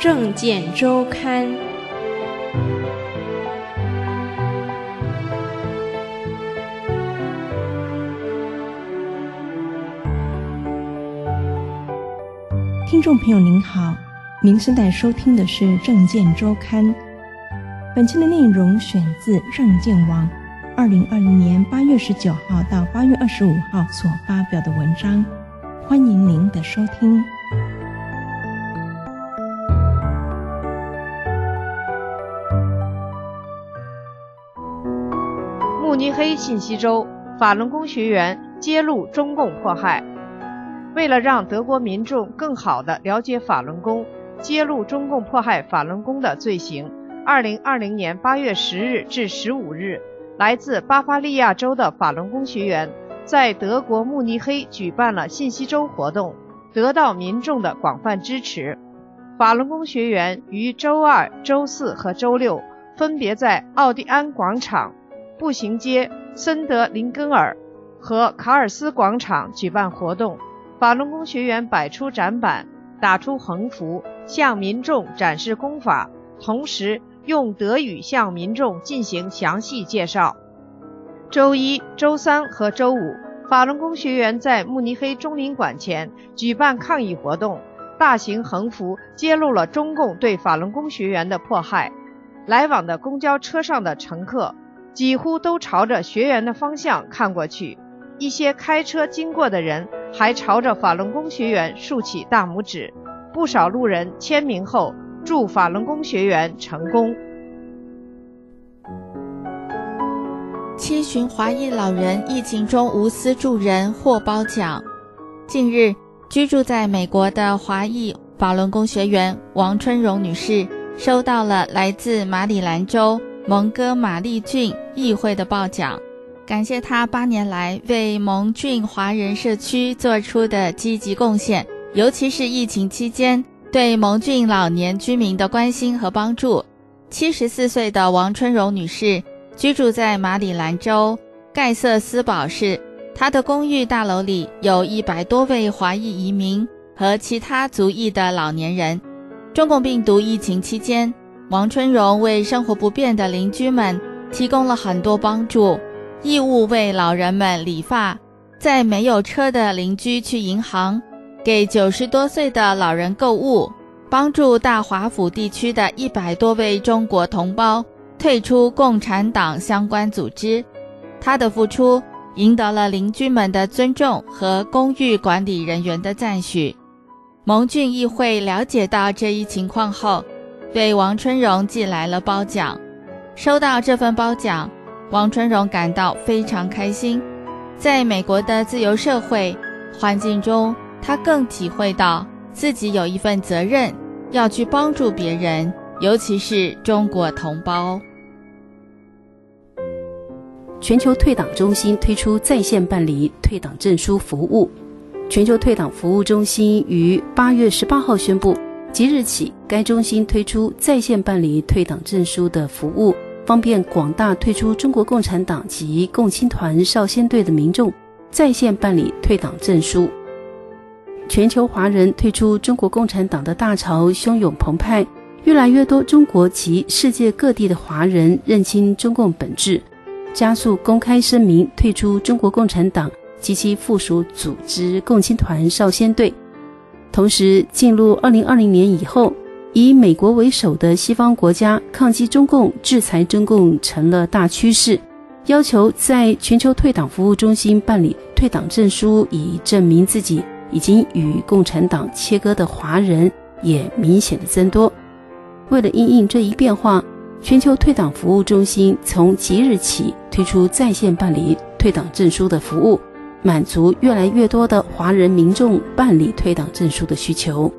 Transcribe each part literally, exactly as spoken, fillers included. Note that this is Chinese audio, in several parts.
政见周刊。 听众朋友您好，您现在收听的是政见周刊。本期的内容选自政见网二零二零年八月十九号到八月二十五号所发表的文章，欢迎您的收听。 慕尼黑信息周，法轮功学员揭露中共迫害。为了让德国民众更好地了解法轮功，揭露中共迫害法轮功的罪行，二零二零年八月十日至十五日，来自巴伐利亚州的法轮功学员在德国慕尼黑举办了信息周活动，得到民众的广泛支持。法轮功学员于周二、周四和周六分别在奥蒂安广场、步行街、森德林根尔和卡尔斯广场举办活动。法轮功学员摆出展板，打出横幅，向民众展示功法，同时用德语向民众进行详细介绍。周一、周三和周五，法轮功学员在慕尼黑中领馆前举办抗议活动，大型横幅揭露了中共对法轮功学员的迫害。来往的公交车上的乘客几乎都朝着学员的方向看过去，一些开车经过的人还朝着法轮功学员竖起大拇指，不少路人签名后祝法轮功学员成功。 七旬华裔老人疫情中无私助人获褒奖。近日，居住在美国的华裔法轮功学员王春荣女士收到了来自马里兰州蒙哥马利郡议会的褒奖，感谢她八年来为蒙郡华人社区做出的积极贡献，尤其是疫情期间对蒙郡老年居民的关心和帮助。七十四岁的王春荣女士居住在马里兰州盖瑟斯堡市，她的公寓大楼里有一百多位华裔移民和其他族裔的老年人。中共病毒疫情期间，王春荣为生活不便的邻居们提供了很多帮助，义务为老人们理发，在没有车的邻居去银行，给九十多岁的老人购物，帮助大华府地区的一百多位中国同胞退出共产党相关组织。他的付出赢得了邻居们的尊重和公寓管理人员的赞许。蒙郡议会了解到这一情况后，为王春荣寄来了褒奖。收到这份褒奖，王春荣感到非常开心。在美国的自由社会环境中，他更体会到自己有一份责任，要去帮助别人，尤其是中国同胞。 全球退党中心推出在线办理退党证书服务。全球退党服务中心于八月十八号宣布，即日起该中心推出在线办理退党证书的服务，方便广大退出中国共产党及共青团少先队的民众在线办理退党证书。全球华人退出中国共产党的大潮汹涌澎湃，越来越多中国及世界各地的华人认清中共本质，加速公开声明退出中国共产党及其附属组织共青团少先队。同时，进入二零二零年以后，以美国为首的西方国家抗击中共、制裁中共成了大趋势，要求在全球退党服务中心办理退党证书以证明自己已经与共产党切割的华人也明显的增多。为了因应这一变化，全球退党服务中心从即日起推出在线办理退党证书的服务，满足越来越多的华人民众办理退党证书的需求。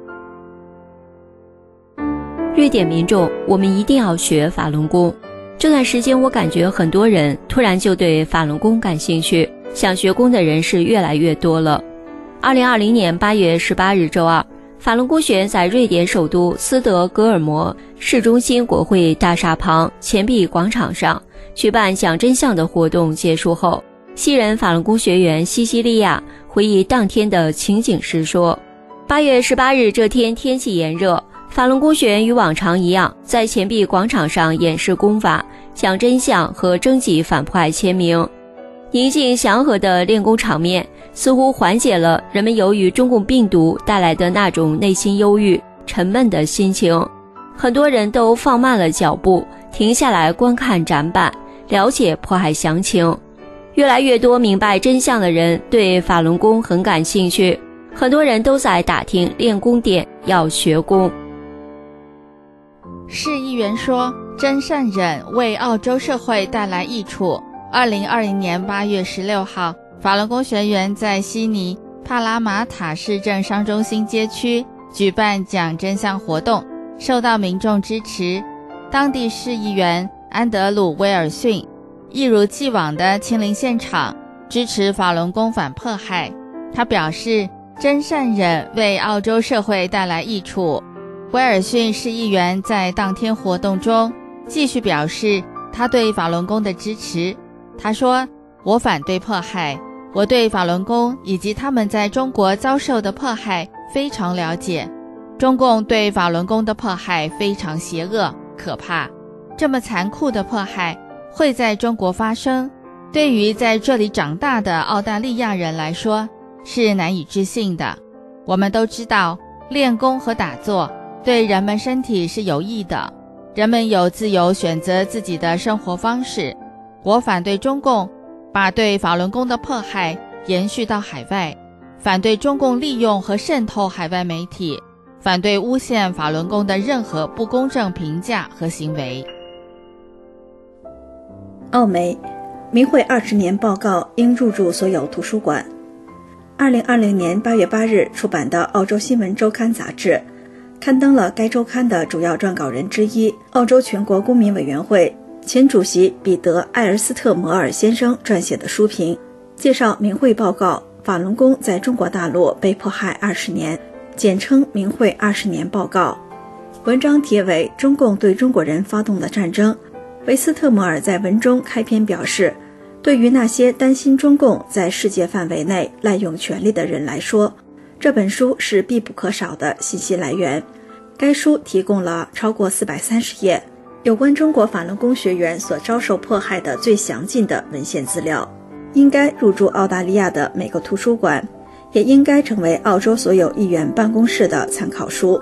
瑞典民众，我们一定要学法轮功。这段时间我感觉很多人突然就对法轮功感兴趣，想学功的人是越来越多了。二零二零年八月十八日周二，法轮功学员在瑞典首都斯德哥尔摩市中心国会大厦旁钱币广场上举办讲真相的活动结束后，西人法轮功学员西西利亚回忆当天的情景时说，八月十八日这天天气炎热， 法轮功学员与往常一样，在钱币广场上演示功法，讲真相和征集反迫害签名。宁静祥和的练功场面，似乎缓解了人们由于中共病毒带来的那种内心忧郁、沉闷的心情。很多人都放慢了脚步，停下来观看展板，了解迫害详情。越来越多明白真相的人对法轮功很感兴趣，很多人都在打听练功点，要学功。 市议员说，真善忍为澳洲社会带来益处。二零二零年八月十六号，法轮功学员在悉尼帕拉马塔市政商中心街区举办讲真相活动，受到民众支持。当地市议员安德鲁·威尔逊一如既往地亲临现场，支持法轮功反迫害。他表示，真善忍为澳洲社会带来益处。威尔逊市议员在当天活动中继续表示他对法轮功的支持。他说，我反对迫害，我对法轮功以及他们在中国遭受的迫害非常了解。中共对法轮功的迫害非常邪恶可怕，这么残酷的迫害会在中国发生，对于在这里长大的澳大利亚人来说是难以置信的。我们都知道练功和打坐对人们身体是有益的，人们有自由选择自己的生活方式。我反对中共把对法轮功的迫害延续到海外，反对中共利用和渗透海外媒体，反对诬陷法轮功的任何不公正评价和行为。 澳媒明慧二十年报告应入驻所有图书馆。二零二零年八月八日出版的《澳洲新闻周刊》杂志刊登了该周刊的主要撰稿人之一，澳洲全国公民委员会前主席彼得·艾尔斯特摩尔先生撰写的书评，介绍明慧报告法轮功在中国大陆被迫害二十年，简称明慧二十年报告。文章题为《中共对中国人发动的战争》。维斯特摩尔在文中开篇表示，对于那些担心中共在世界范围内滥用权力的人来说，这本书是必不可少的信息来源。该书提供了超过四百三十页有关中国法轮功学员所遭受迫害的最详尽的文献资料，应该入驻澳大利亚的每个图书馆，也应该成为澳洲所有议员办公室的参考书。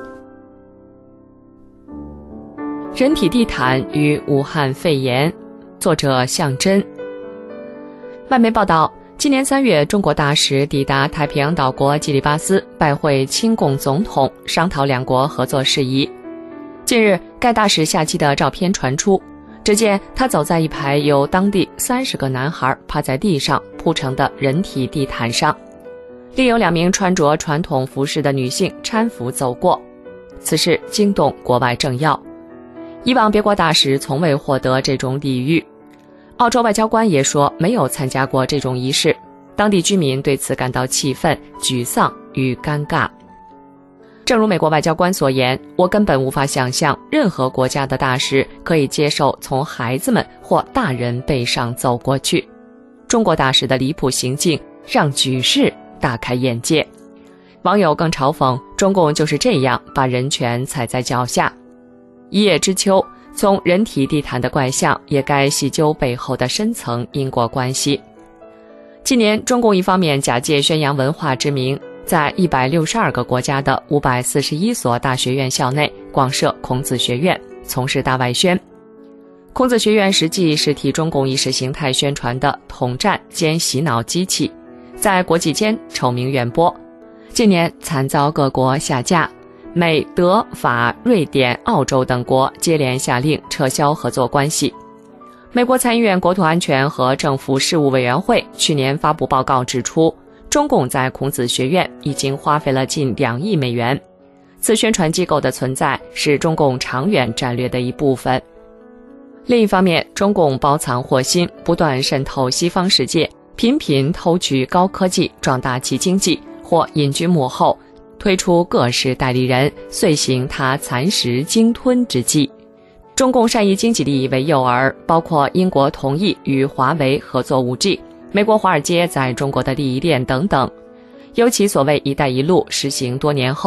人体地毯与武汉肺炎，作者向真。外媒报道，今年三月，中国大使抵达太平洋岛国基里巴斯，拜会亲共总统，商讨两国合作事宜。近日，该大使下机的照片传出，只见他走在一排由当地三十个男孩趴在地上铺成的人体地毯上，另有两名穿着传统服饰的女性搀扶走过。此事惊动国外政要，以往别国大使从未获得这种礼遇。澳洲外交官也说没有参加过这种仪式，当地居民对此感到气愤、沮丧与尴尬。正如美国外交官所言，我根本无法想象任何国家的大使可以接受从孩子们或大人背上走过去。中国大使的离谱行径让举世大开眼界。网友更嘲讽，中共就是这样把人权踩在脚下。一叶知秋，从人体地毯的怪象也该细究背后的深层因果关系。近年，中共一方面假借宣扬文化之名，在一百六十二个国家的五百四十一所大学院校内广设孔子学院，从事大外宣。孔子学院实际是替中共意识形态宣传的统战兼洗脑机器，在国际间臭名远播。近年惨遭各国下架，美、德、法、瑞典、澳洲等国接连下令撤销合作关系。美国参议院国土安全和政府事务委员会去年发布报告指出，中共在孔子学院已经花费了近两亿美元。此宣传机构的存在是中共长远战略的一部分。另一方面，中共包藏祸心，不断渗透西方世界，频频偷取高科技壮大其经济，或隐居幕后推出各式代理人，遂行他蚕食鲸吞之计。中共善以经济利益为诱饵，包括英国同意与华为合作 五 G， 美国华尔街在中国的利益链等等。尤其所谓一带一路实行多年后，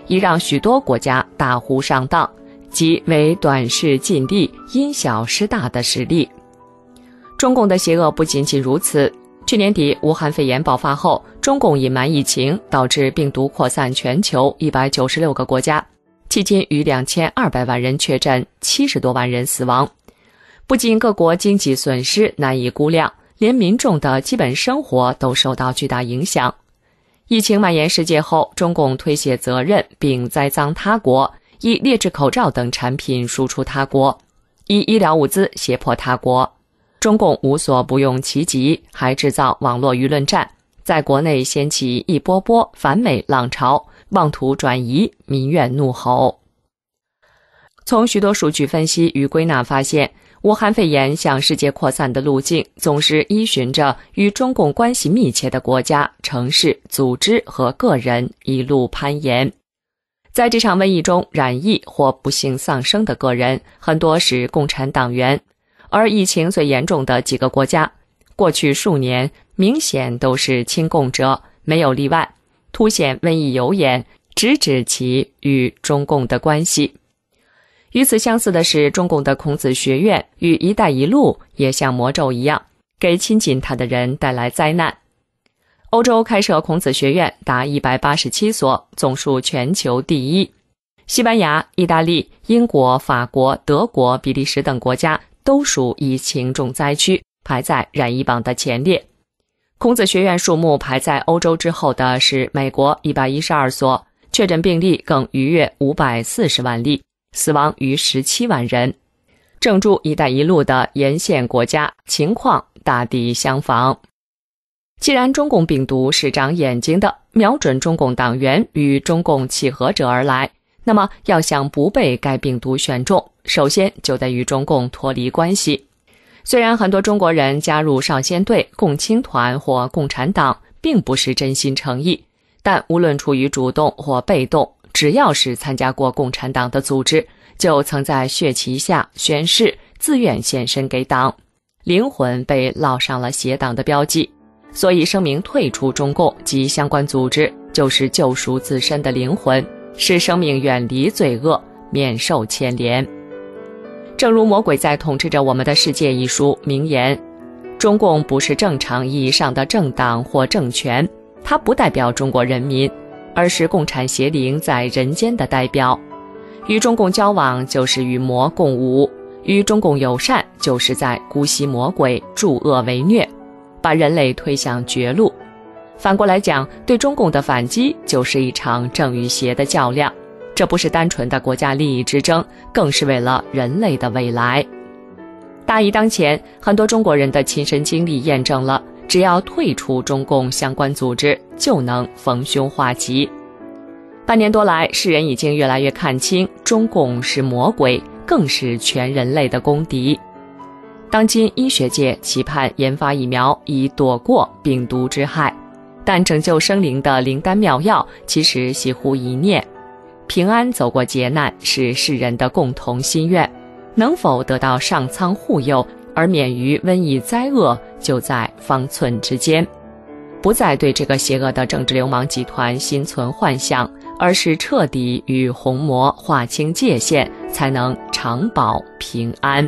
已让许多国家大呼上当，即为短视近利、因小失大的实例。中共的邪恶不仅仅如此，去年底武汉肺炎爆发后，中共隐瞒疫情，导致病毒扩散全球一百九十六个国家，迄今逾两千二百万人确诊，七十多万人死亡。不仅各国经济损失难以估量，连民众的基本生活都受到巨大影响。疫情蔓延世界后，中共推卸责任并栽赃他国，以劣质口罩等产品输出他国，以医疗物资胁迫他国。中共无所不用其极，还制造网络舆论战，在国内掀起一波波反美浪潮，妄图转移民怨怒吼。从许多数据分析与归纳发现，武汉肺炎向世界扩散的路径总是依循着与中共关系密切的国家、城市、组织和个人一路攀延。在这场瘟疫中染疫或不幸丧生的个人，很多是共产党员，而疫情最严重的几个国家，过去数年明显都是亲共者，没有例外，凸显瘟疫有眼，直指其与中共的关系。与此相似的是，中共的孔子学院与一带一路也像魔咒一样，给亲近他的人带来灾难。欧洲开设孔子学院达一百八十七所，总数全球第一。西班牙、意大利、英国、法国、德国、比利时等国家都属疫情重灾区，排在染疫榜的前列。孔子学院数目排在欧洲之后的是美国一百一十二所，确诊病例更逾越五百四十万例，死亡逾十七万人。正驻一带一路的沿线国家情况大抵相仿。既然中共病毒是长眼睛的，瞄准中共党员与中共契合者而来，那么要想不被该病毒选中，首先就得与中共脱离关系。虽然很多中国人加入少先队、共青团或共产党并不是真心诚意，但无论处于主动或被动，只要是参加过共产党的组织，就曾在血旗下宣誓自愿献身给党，灵魂被烙上了邪党的标记。所以声明退出中共及相关组织，就是救赎自身的灵魂，使生命远离罪恶，免受牵连。正如《魔鬼在统治着我们的世界》一书名言，中共不是正常意义上的政党或政权，它不代表中国人民，而是共产邪灵在人间的代表。与中共交往就是与魔共舞，与中共友善就是在姑息魔鬼，助恶为虐，把人类推向绝路。反过来讲，对中共的反击就是一场正与邪的较量，这不是单纯的国家利益之争，更是为了人类的未来。大疫当前，很多中国人的亲身经历验证了，只要退出中共相关组织，就能逢凶化吉。半年多来，世人已经越来越看清，中共是魔鬼，更是全人类的公敌。当今医学界期盼研发疫苗以躲过病毒之害，但拯救生灵的灵丹妙药其实系乎一念。平安走过劫难是世人的共同心愿，能否得到上苍护佑而免于瘟疫灾厄，就在方寸之间。不再对这个邪恶的政治流氓集团心存幻想，而是彻底与红魔划清界限，才能长保平安。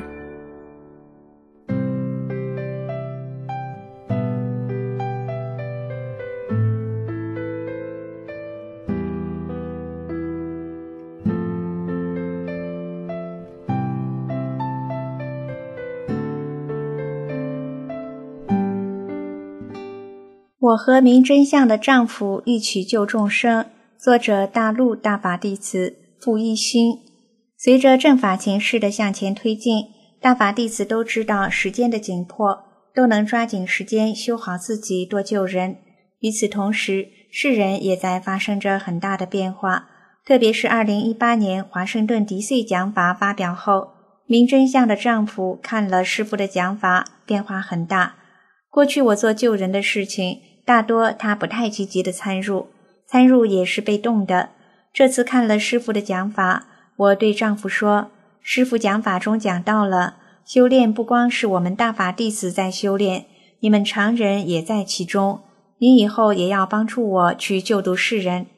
我和明真相的丈夫一起救众生，作者大陆大法弟子傅一心。随着正法情势的向前推进，大法弟子都知道时间的紧迫，都能抓紧时间修好自己，多救人。与此同时，世人也在发生着很大的变化，特别是二零一八年华盛顿迪碎讲法发表后，明真相的丈夫看了师父的讲法，变化很大。过去我做救人的事情，大多他不太积极的参入，参入也是被动的。这次看了师父的讲法，我对丈夫说，师父讲法中讲到了，修炼不光是我们大法弟子在修炼，你们常人也在其中，你以后也要帮助我去救度世人。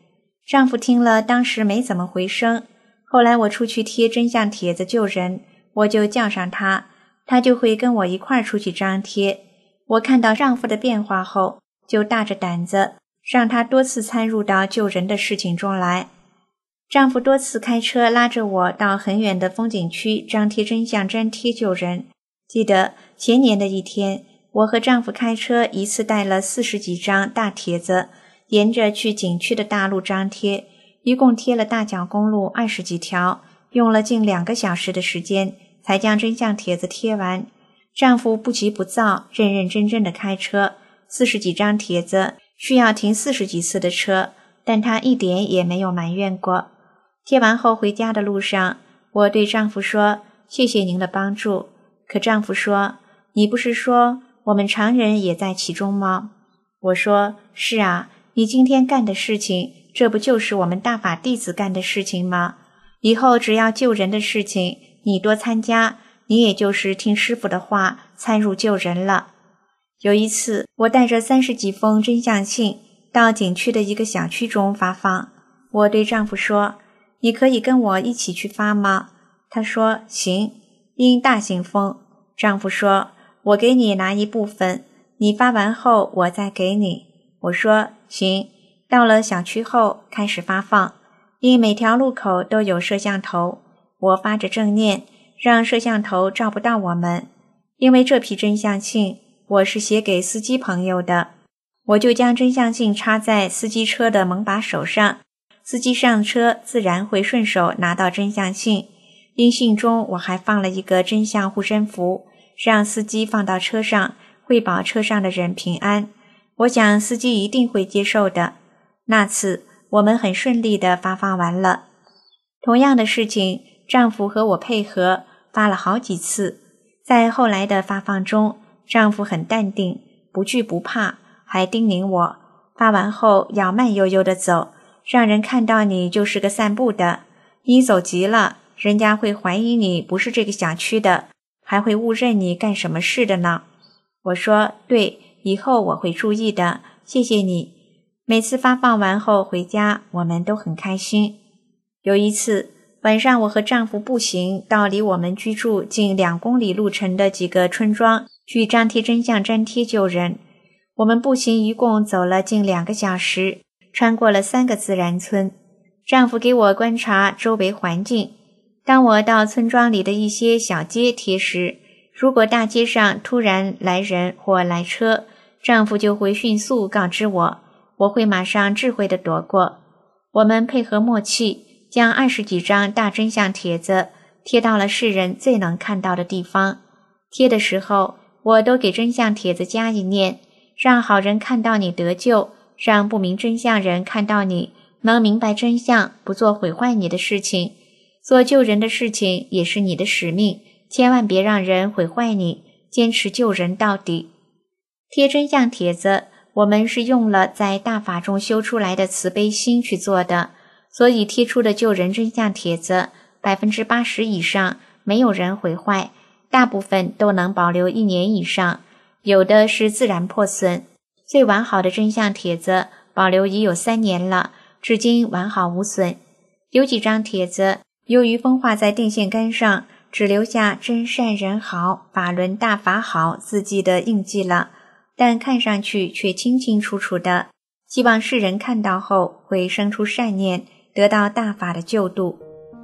丈夫听了当时没怎么回声，后来我出去贴真相帖子救人，我就叫上他，他就会跟我一块儿出去张贴。我看到丈夫的变化后，就大着胆子让他多次参入到救人的事情中来。丈夫多次开车拉着我到很远的风景区张贴真相粘贴救人。记得前年的一天，我和丈夫开车一次带了四十几张大帖子，沿着去景区的大路张贴，一共贴了大角公路二十几条，用了近两个小时的时间才将真相帖子贴完。丈夫不急不躁，认认真真的开车，四十几张帖子需要停四十几次的车，但他一点也没有埋怨过。贴完后回家的路上，我对丈夫说：“谢谢您的帮助。”可丈夫说：“你不是说我们常人也在其中吗？”我说：“是啊，你今天干的事情，这不就是我们大法弟子干的事情吗？以后只要救人的事情，你多参加，你也就是听师父的话，参入救人了。”有一次，我带着三十几封真相信到景区的一个小区中发放，我对丈夫说：“你可以跟我一起去发吗？”他说：“行。”因大信封，丈夫说：“我给你拿一部分，你发完后我再给你。”我说：“行。”到了小区后开始发放，因每条路口都有摄像头，我发着正念，让摄像头照不到我们。因为这批真相信我是写给司机朋友的，我就将真相信插在司机车的门把手上，司机上车自然会顺手拿到真相信。因信中我还放了一个真相护身符，让司机放到车上，会保车上的人平安。我想司机一定会接受的。那次我们很顺利地发放完了。同样的事情，丈夫和我配合发了好几次。在后来的发放中，丈夫很淡定，不惧不怕，还叮咛我发完后要慢悠悠地走，让人看到你就是个散步的，你走急了，人家会怀疑你不是这个小区的，还会误认你干什么事的呢。我说：“对，以后我会注意的，谢谢你。”每次发放完后回家，我们都很开心。有一次晚上，我和丈夫步行到离我们居住近两公里路程的几个村庄去张贴真相粘贴救人。我们步行一共走了近两个小时，穿过了三个自然村。丈夫给我观察周围环境。当我到村庄里的一些小街贴时，如果大街上突然来人或来车，丈夫就会迅速告知我，我会马上智慧地躲过。我们配合默契，将二十几张大真相帖子贴到了世人最能看到的地方。贴的时候，我都给真相帖子加一念：让好人看到你得救，让不明真相人看到你能明白真相，不做毁坏你的事情。做救人的事情也是你的使命，千万别让人毁坏你，坚持救人到底。贴真相帖子，我们是用了在大法中修出来的慈悲心去做的，所以贴出的救人真相帖子 百分之八十 以上没有人毁坏，大部分都能保留一年以上，有的是自然破损。最完好的真相帖子保留已有三年了，至今完好无损。有几张帖子由于风化在电线杆上，只留下真善人好、法轮大法好字迹的印记了，但看上去却清清楚楚的，希望世人看到后会生出善念，得到大法的救度。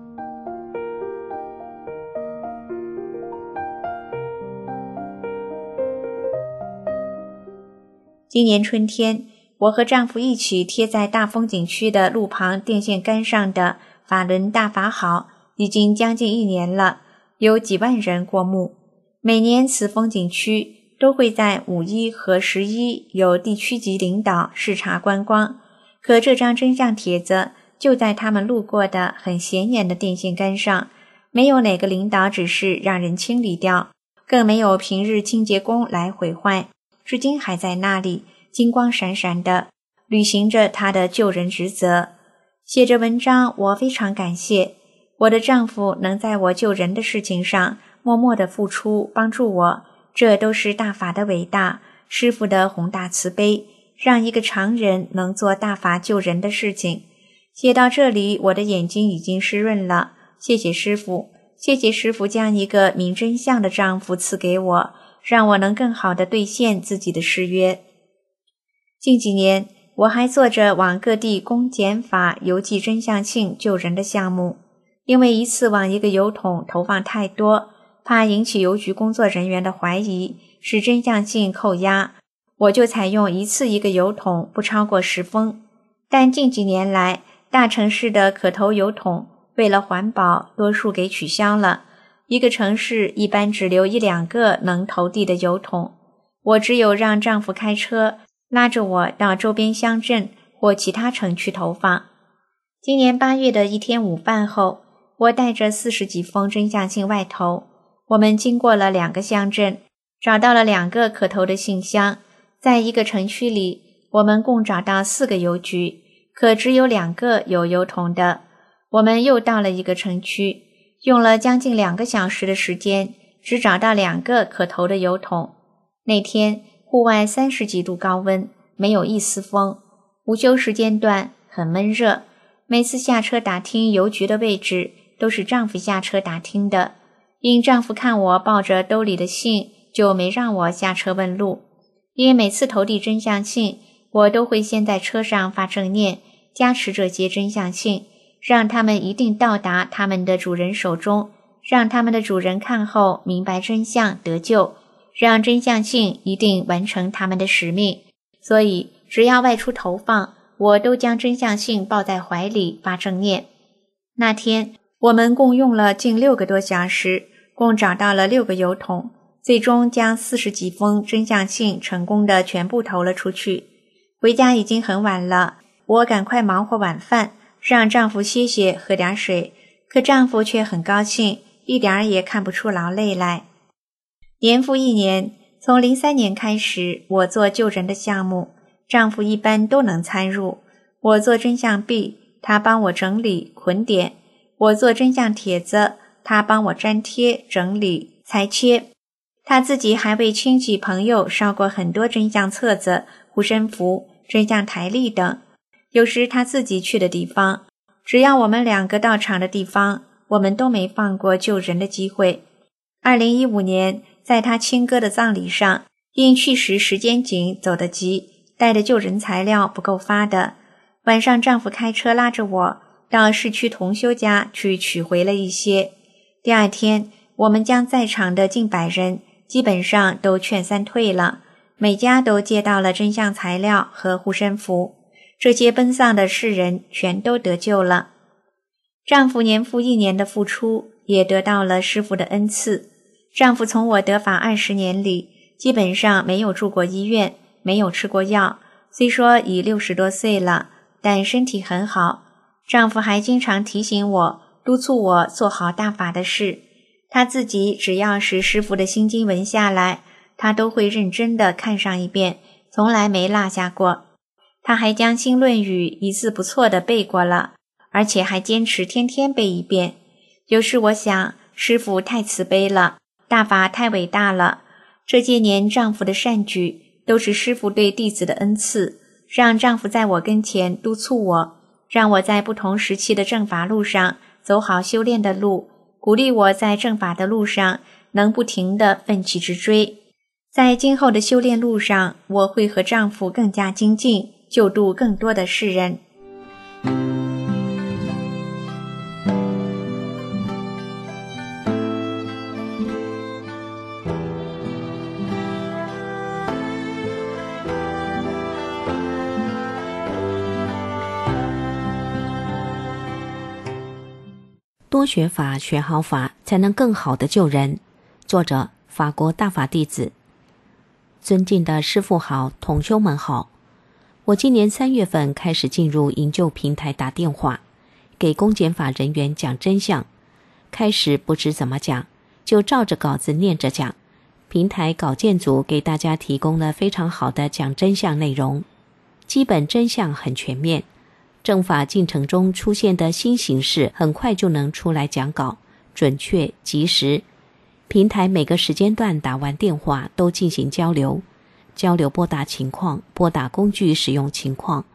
今年春天，我和丈夫一起贴在大风景区的路旁电线杆上的法轮大法好已经将近一年了，有几万人过目。每年此风景区都会在五一和十一有地区级领导视察观光，可这张真相帖子就在他们路过的很显眼的电线杆上，没有哪个领导指示让人清理掉，更没有平日清洁工来毁坏，至今还在那里金光闪闪的履行着他的救人职责。写着文章，我非常感谢我的丈夫能在我救人的事情上默默地付出帮助我，这都是大法的伟大，师父的宏大慈悲，让一个常人能做大法救人的事情。 写到这里，我的眼睛已经湿润了。谢谢师父，谢谢师父将一个明真相的丈夫赐给我，让我能更好地兑现自己的誓约。近几年，我还做着往各地公检法邮寄真相信救人的项目，因为一次往一个邮筒投放太多，怕引起邮局工作人员的怀疑，使真相信扣押，我就采用一次一个邮筒，不超过十封。但近几年来，大城市的可投邮筒为了环保，多数给取消了。一个城市一般只留一两个能投递的邮筒，我只有让丈夫开车拉着我到周边乡镇或其他城区投放。今年八月的一天午饭后，我带着四十几封真相信外投，我们经过了两个乡镇，找到了两个可投的信箱。在一个城区里，我们共找到四个邮局，可只有两个有邮筒的。我们又到了一个城区，用了将近两个小时的时间，只找到两个可投的邮筒。那天户外三十几度高温，没有一丝风，午休时间段很闷热。每次下车打听邮局的位置，都是丈夫下车打听的。因丈夫看我抱着兜里的信，就没让我下车问路。因每次投递真相信，我都会先在车上发正念，加持这些真相信，让他们一定到达他们的主人手中，让他们的主人看后明白真相得救，让真相信一定完成他们的使命。所以只要外出投放，我都将真相信抱在怀里发正念。那天我们共用了近六个多小时，共找到了六个邮筒，最终将四十几封真相信成功的全部投了出去。回家已经很晚了，我赶快忙活晚饭，让丈夫歇歇喝点水，可丈夫却很高兴，一点儿也看不出劳累来。年复一年，从零三年开始，我做救人的项目，丈夫一般都能参入。我做真相币，他帮我整理捆点；我做真相帖子，他帮我粘贴整理裁切。他自己还为亲戚朋友烧过很多真相册子、护身符、真相台历等。有时他自己去的地方，只要我们两个到场的地方，我们都没放过救人的机会。二零一五年，在他亲哥的葬礼上，因去时时间紧，走得急，带的救人材料不够发的。晚上丈夫开车拉着我到市区同修家去取回了一些。第二天，我们将在场的近百人基本上都劝散退了，每家都接到了真相材料和护身符，这些奔丧的世人全都得救了。丈夫年复一年的付出，也得到了师父的恩赐。丈夫从我得法二十年里，基本上没有住过医院，没有吃过药，虽说已六十多岁了，但身体很好。丈夫还经常提醒我，督促我做好大法的事。他自己只要是师父的心经文下来，他都会认真地看上一遍，从来没落下过。他还将新论语一字不错地背过了，而且还坚持天天背一遍。有时我想，师父太慈悲了，大法太伟大了。这些年丈夫的善举，都是师父对弟子的恩赐，让丈夫在我跟前督促我，让我在不同时期的正法路上走好修炼的路，鼓励我在正法的路上能不停地奋起直追。在今后的修炼路上，我会和丈夫更加精进，救度更多的世人。 多学法，学好法，才能更好的救人。作者：法国大法弟子。尊敬的师父好，同修们好。我今年三月份开始进入营救平台打电话，给公检法人员讲真相。开始不知怎么讲，就照着稿子念着讲。平台稿件组给大家提供了非常好的讲真相内容，基本真相很全面。正法进程中出现的新形式很快就能出来讲稿，准确及时。平台每个时间段打完电话都进行交流，交流拨打情况，拨打工具使用情况，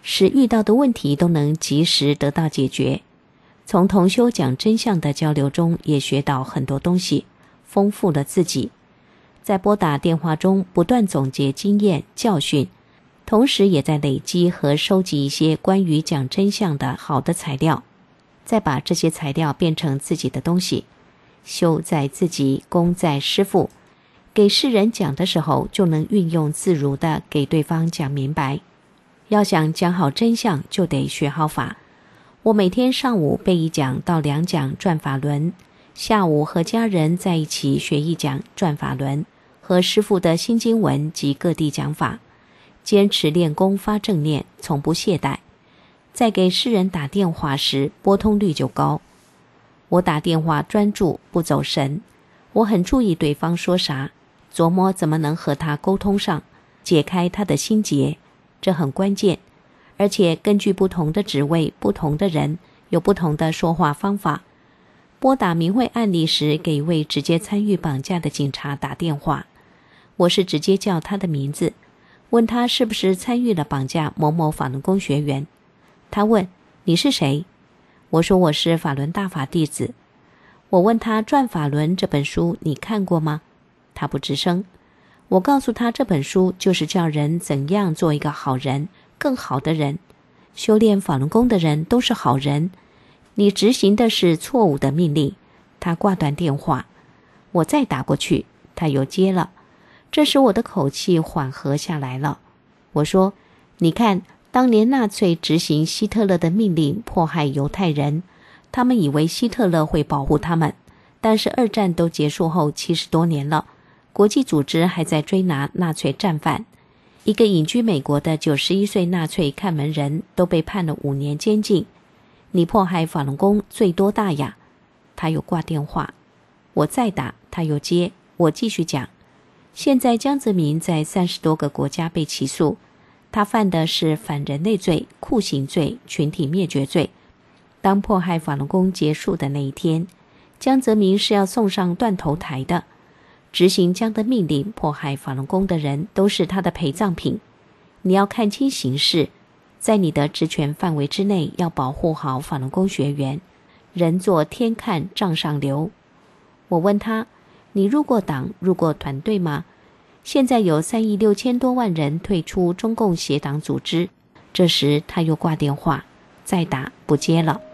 使遇到的问题都能及时得到解决。从同修讲真相的交流中也学到很多东西，丰富了自己。在拨打电话中不断总结经验教训，同时也在累积和收集一些关于讲真相的好的材料，再把这些材料变成自己的东西。修在自己，功在师父。给世人讲的时候，就能运用自如地给对方讲明白。要想讲好真相，就得学好法。我每天上午备一讲到两讲转法轮，下午和家人在一起学一讲转法轮和师父的新经文及各地讲法，坚持练功发正念，从不懈怠。在给世人打电话时，拨通率就高。我打电话专注，不走神，我很注意对方说啥，琢磨怎么能和他沟通上，解开他的心结，这很关键。而且根据不同的职位、不同的人，有不同的说话方法。拨打明慧案例时，给一位直接参与绑架的警察打电话，我是直接叫他的名字，问他是不是参与了绑架某某法轮功学员。他问你是谁？我说我是法轮大法弟子。我问他《转法轮》这本书你看过吗？他不吱声。我告诉他这本书就是教人怎样做一个好人，更好的人。修炼法轮功的人都是好人，你执行的是错误的命令。他挂断电话，我再打过去，他又接了。这时我的口气缓和下来了。我说，你看，当年纳粹执行希特勒的命令，迫害犹太人，他们以为希特勒会保护他们，但是二战都结束后七十多年了，国际组织还在追拿纳粹战犯。一个隐居美国的九十一岁纳粹看门人都被判了五年监禁。你迫害法轮功罪多大呀？他又挂电话，我再打，他又接，我继续讲。现在江泽民在三十多个国家被起诉，他犯的是反人类罪、酷刑罪、群体灭绝罪。当迫害法轮功结束的那一天，江泽民是要送上断头台的。执行江的命令迫害法轮功的人都是他的陪葬品。你要看清形势，在你的职权范围之内，要保护好法轮功学员。人做天看，账上留。我问他，你入过党，入过团队吗？现在有三亿六千多万人退出中共邪党组织。这时他又挂电话，再打不接了。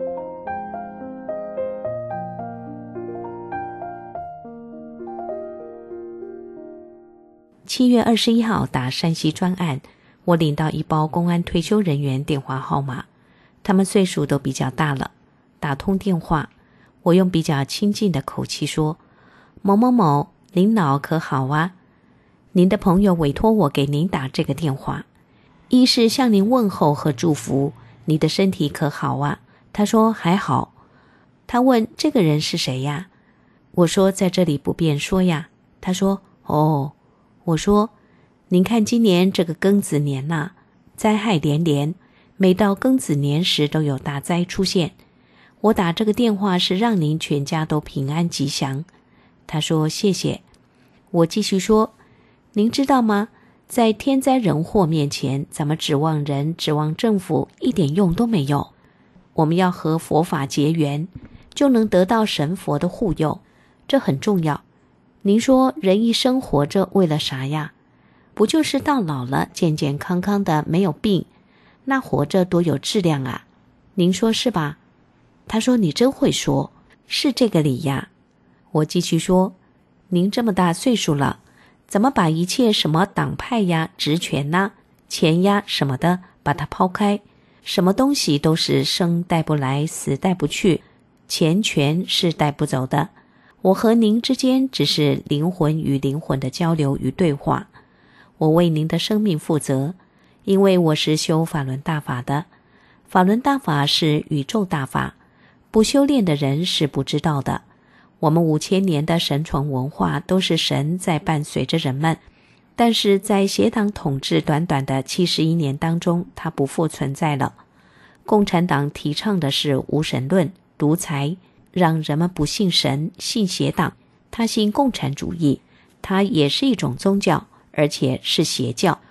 七月二十一号打山西专案，我领到一包公安退休人员电话号码，他们岁数都比较大了。打通电话，我用比较亲近的口气说，某某某，您老可好啊？您的朋友委托我给您打这个电话，一是向您问候和祝福，你的身体可好啊？他说还好。他问这个人是谁呀？我说在这里不便说呀。他说哦。我说，您看今年这个庚子年呐、啊，灾害连连，每到庚子年时都有大灾出现。我打这个电话是让您全家都平安吉祥。他说谢谢。我继续说，您知道吗？在天灾人祸面前，咱们指望人、指望政府一点用都没有。我们要和佛法结缘，就能得到神佛的护佑，这很重要。您说人一生活着为了啥呀？不就是到老了健健康康的没有病，那活着多有质量啊，您说是吧？他说你真会说，是这个理呀。我继续说，您这么大岁数了，怎么把一切什么党派呀、职权呐、钱呀什么的把它抛开？什么东西都是生带不来，死带不去，钱权是带不走的。我和您之间只是灵魂与灵魂的交流与对话，我为您的生命负责，因为我是修法轮大法的。法轮大法是宇宙大法，不修炼的人是不知道的。我们五千年的神传文化都是神在伴随着人们，但是在邪党统治短短的七十一年当中，它不复存在了。共产党提倡的是无神论、独裁，让人们不信神，信邪党。他信共产主义，它也是一种宗教，而且是邪教。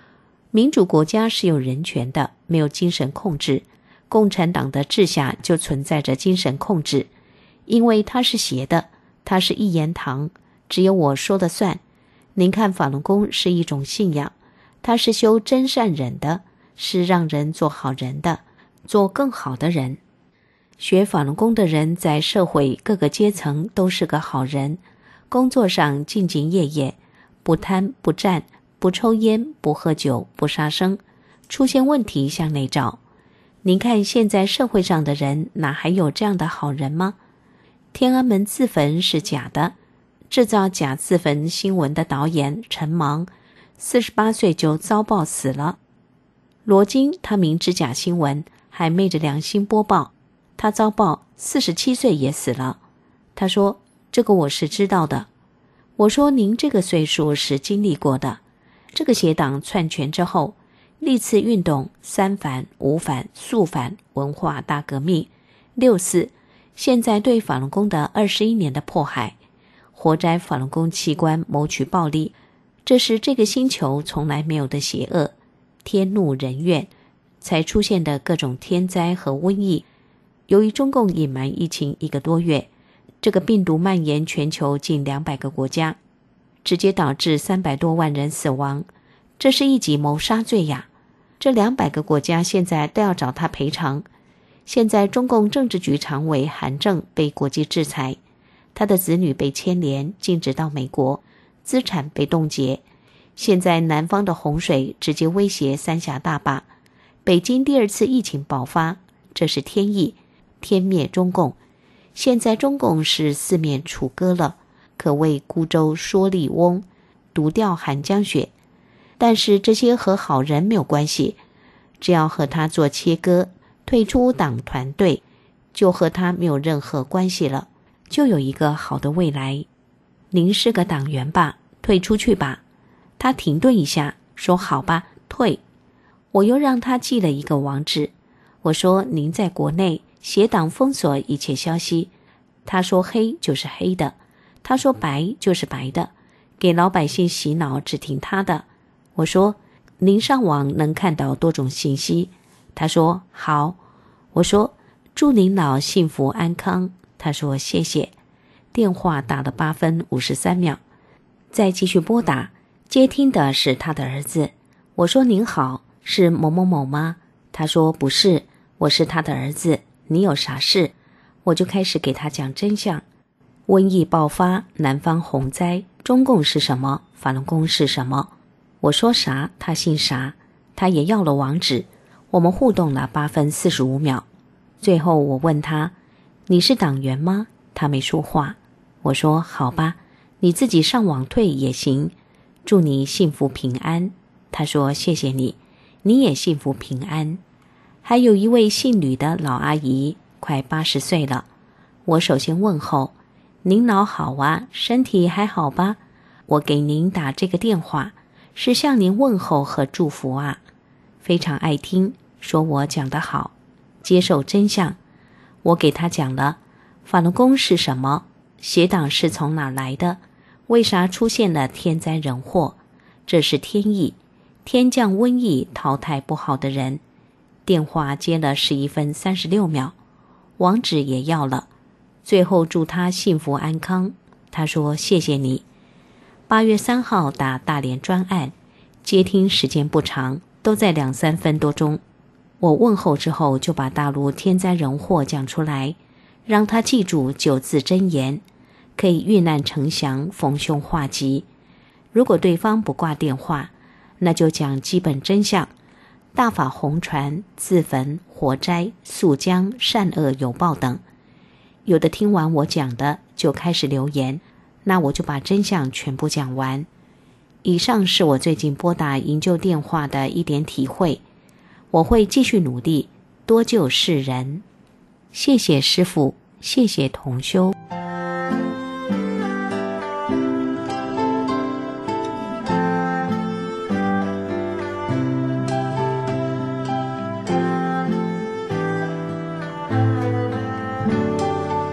民主国家是有人权的，没有精神控制。共产党的治下就存在着精神控制，因为它是邪的，它是一言堂，只有我说了算。您看法轮功是一种信仰，它是修真善忍的，是让人做好人的，做更好的人。学法轮功的人在社会各个阶层都是个好人，工作上兢兢业业，不贪不占，不抽烟，不喝酒，不杀生，出现问题向内找。您看现在社会上的人哪还有这样的好人吗？天安门自焚是假的，制造假自焚新闻的导演陈芒四十八岁就遭报死了。罗京他明知假新闻还昧着良心播报，他遭报四十七岁也死了。他说这个我是知道的。我说您这个岁数是经历过的，这个邪党篡权之后，历次运动，三反、五反、肃反、文化大革命、六四，现在对法轮功的二十一年的迫害，活摘法轮功器官谋取暴利，这是这个星球从来没有的邪恶，天怒人怨，才出现的各种天灾和瘟疫。由于中共隐瞒疫情一个多月，这个病毒蔓延全球近两百个国家，直接导致三百多万人死亡，这是一级谋杀罪呀！这两百个国家现在都要找他赔偿。现在中共政治局常委韩正被国际制裁，他的子女被牵连，禁止到美国，资产被冻结。现在南方的洪水直接威胁三峡大坝，北京第二次疫情爆发，这是天意，天灭中共。现在中共是四面楚歌了，可谓孤舟蓑笠翁，独钓寒江雪。但是这些和好人没有关系，只要和他做切割，退出党团队，就和他没有任何关系了，就有一个好的未来。您是个党员吧，退出去吧。他停顿一下，说好吧，退。我又让他寄了一个网址，我说您在国内，邪党封锁一切消息。他说黑就是黑的，他说白就是白的，给老百姓洗脑只听他的。我说您上网能看到多种信息。他说好。我说祝您老幸福安康。他说谢谢。电话打了八分五十三秒，再继续拨打，接听的是他的儿子。我说您好，是某某某吗？他说不是，我是他的儿子，你有啥事？我就开始给他讲真相。瘟疫爆发，南方洪灾，中共是什么？法轮功是什么？我说啥他信啥，他也要了网址，我们互动了八分四十五秒。最后我问他，你是党员吗？他没说话。我说好吧，你自己上网退也行，祝你幸福平安。他说谢谢你，你也幸福平安。还有一位姓吕的老阿姨，快八十岁了。我首先问候，您老好啊，身体还好吧？我给您打这个电话是向您问候和祝福啊。非常爱听，说我讲得好，接受真相。我给他讲了法轮功是什么，邪党是从哪来的，为啥出现了天灾人祸，这是天意，天降瘟疫淘汰不好的人。电话接了十一分三十六秒，网址也要了，最后祝他幸福安康。他说谢谢你。八月三号打大连专案，接听时间不长，都在两三分多钟。我问候之后就把大陆天灾人祸讲出来，让他记住九字真言，可以遇难成祥，逢凶化吉。如果对方不挂电话，那就讲基本真相，大法红传、自焚、火灾、肃江、善恶有报等。有的听完我讲的就开始留言，那我就把真相全部讲完。以上是我最近拨打营救电话的一点体会，我会继续努力，多救世人。谢谢师父，谢谢同修。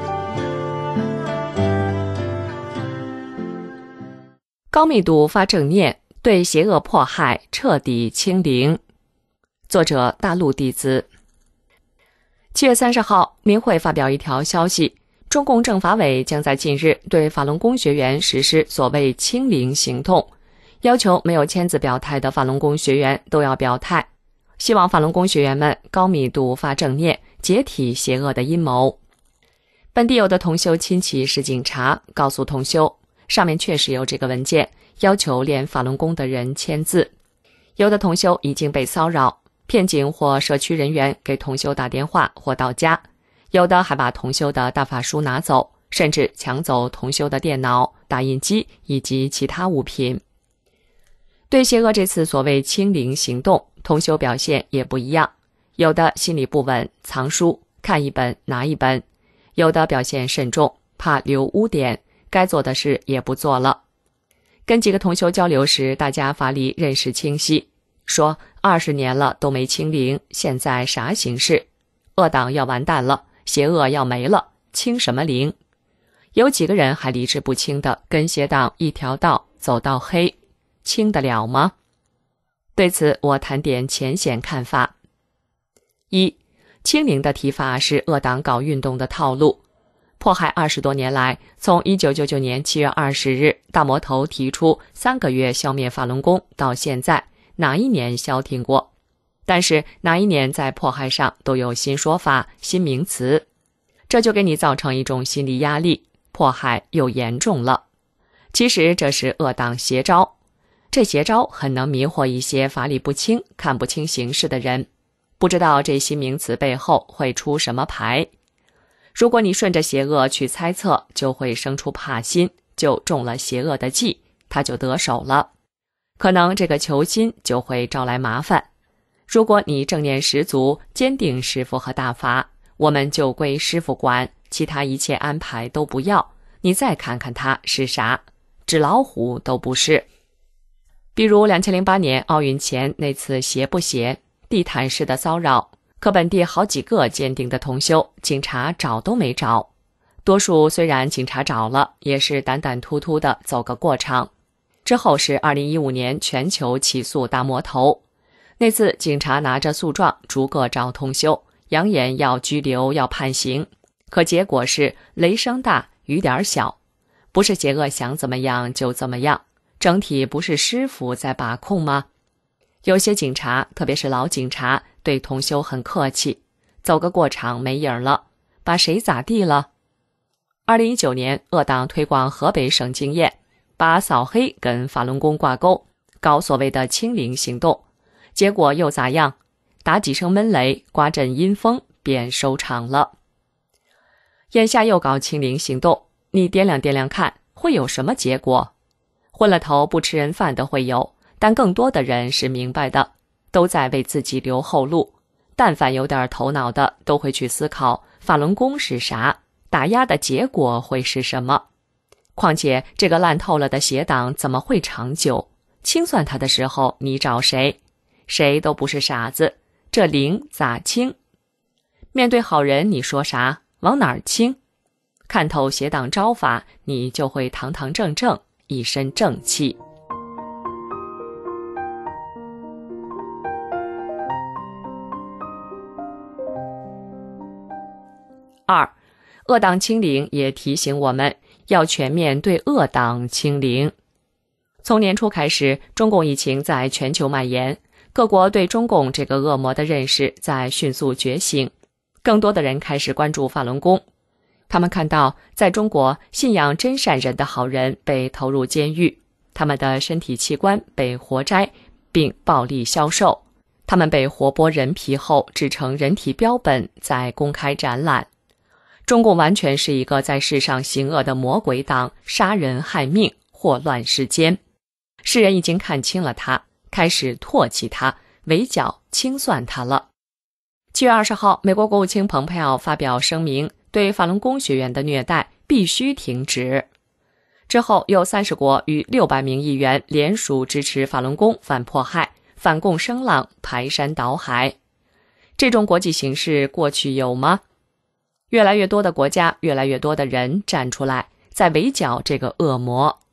高密度发正念， 对邪恶迫害彻底清零。作者大陆弟子。七月三十号，民会发表一条消息，中共政法委将在近日对法轮功学员实施所谓清零行动，要求没有签字表态的法轮功学员都要表态，希望法轮功学员们高密度发正念，解体邪恶的阴谋。本地有的同修亲戚是警察，告诉同修，上面确实有这个文件，要求练法轮功的人签字。有的同修已经被骚扰，骗警或社区人员给同修打电话或到家，有的还把同修的大法书拿走，甚至抢走同修的电脑、打印机以及其他物品。对邪恶这次所谓清零行动，同修表现也不一样，有的心里不稳，藏书，看一本拿一本，有的表现慎重，怕留污点，该做的事也不做了。跟几个同修交流时，大家法理认识清晰，说二十年了都没清零，现在啥形势？恶党要完蛋了，邪恶要没了，清什么零？有几个人还理智不清的跟邪党一条道走到黑，清得了吗？对此我谈点浅显看法。一，清零的提法是恶党搞运动的套路。迫害二十多年来，从一九九九年七月二十日大魔头提出三个月消灭法轮功到现在，哪一年消停过？但是哪一年在迫害上都有新说法、新名词，这就给你造成一种心理压力，迫害又严重了。其实这是恶党邪招，这邪招很能迷惑一些法理不清、看不清形势的人，不知道这新名词背后会出什么牌。如果你顺着邪恶去猜测，就会生出怕心，就中了邪恶的计，他就得手了。可能这个求心就会招来麻烦。如果你正念十足，坚定师父和大法，我们就归师父管，其他一切安排都不要，你再看看他是啥，纸老虎都不是。比如二零零八年奥运前那次邪不邪地毯式的骚扰，可本地好几个坚定的同修，警察找都没找。多数虽然警察找了，也是胆胆突突的走个过场。之后是二零一五年全球起诉大魔头，那次警察拿着诉状逐个找同修，扬言要拘留要判刑，可结果是雷声大雨点小，不是邪恶想怎么样就怎么样，整体不是师父在把控吗？有些警察，特别是老警察，对同修很客气，走个过场没影了，把谁咋地了？二零一九年恶党推广河北省经验，把扫黑跟法轮功挂钩，搞所谓的清零行动，结果又咋样？打几声闷雷，刮阵阴风，便收场了。眼下又搞清零行动，你掂量掂量看，会有什么结果？昏了头不吃人饭的会有，但更多的人是明白的，都在为自己留后路。但凡有点头脑的，都会去思考法轮功是啥，打压的结果会是什么。况且这个烂透了的邪党怎么会长久？清算他的时候你找谁？谁都不是傻子，这零咋清？面对好人你说啥？往哪儿清？看透邪党招法，你就会堂堂正正，一身正气。二，恶党清零也提醒我们要全面对恶党清零。从年初开始，中共疫情在全球蔓延，各国对中共这个恶魔的认识在迅速觉醒，更多的人开始关注法轮功。他们看到，在中国，信仰真善人的好人被投入监狱，他们的身体器官被活摘并暴力销售，他们被活剥人皮后制成人体标本，再公开展览。中共完全是一个在世上行恶的魔鬼党，杀人害命，祸乱世间。世人已经看清了他，开始唾弃他，围剿清算他了。七月二十号，美国国务卿蓬佩奥发表声明，对法轮功学员的虐待必须停止。之后有三十国与六百名议员联署支持法轮功反迫害，反共声浪排山倒海。这种国际形势过去有吗？越来越多的国家，越来越多的人站出来，在围剿这个恶魔。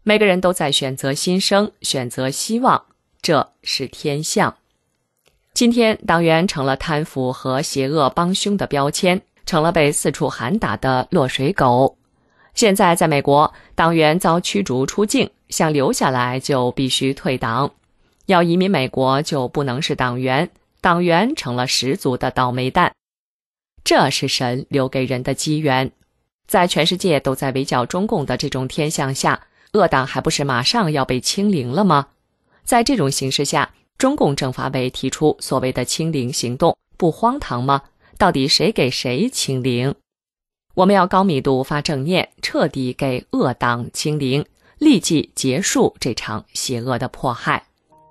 每个人都在选择新生，选择希望，这是天象。今天党员成了贪腐和邪恶帮凶的标签，成了被四处喊打的落水狗。现在在美国，党员遭驱逐出境，想留下来就必须退党，要移民美国就不能是党员，党员成了十足的倒霉蛋。这是神留给人的机缘。在全世界都在围剿中共的这种天象下，恶党还不是马上要被清零了吗？在这种形势下，中共政法委提出所谓的清零行动，不荒唐吗？到底谁给谁清零？我们要高密度发正念，彻底给恶党清零，立即结束这场邪恶的迫害。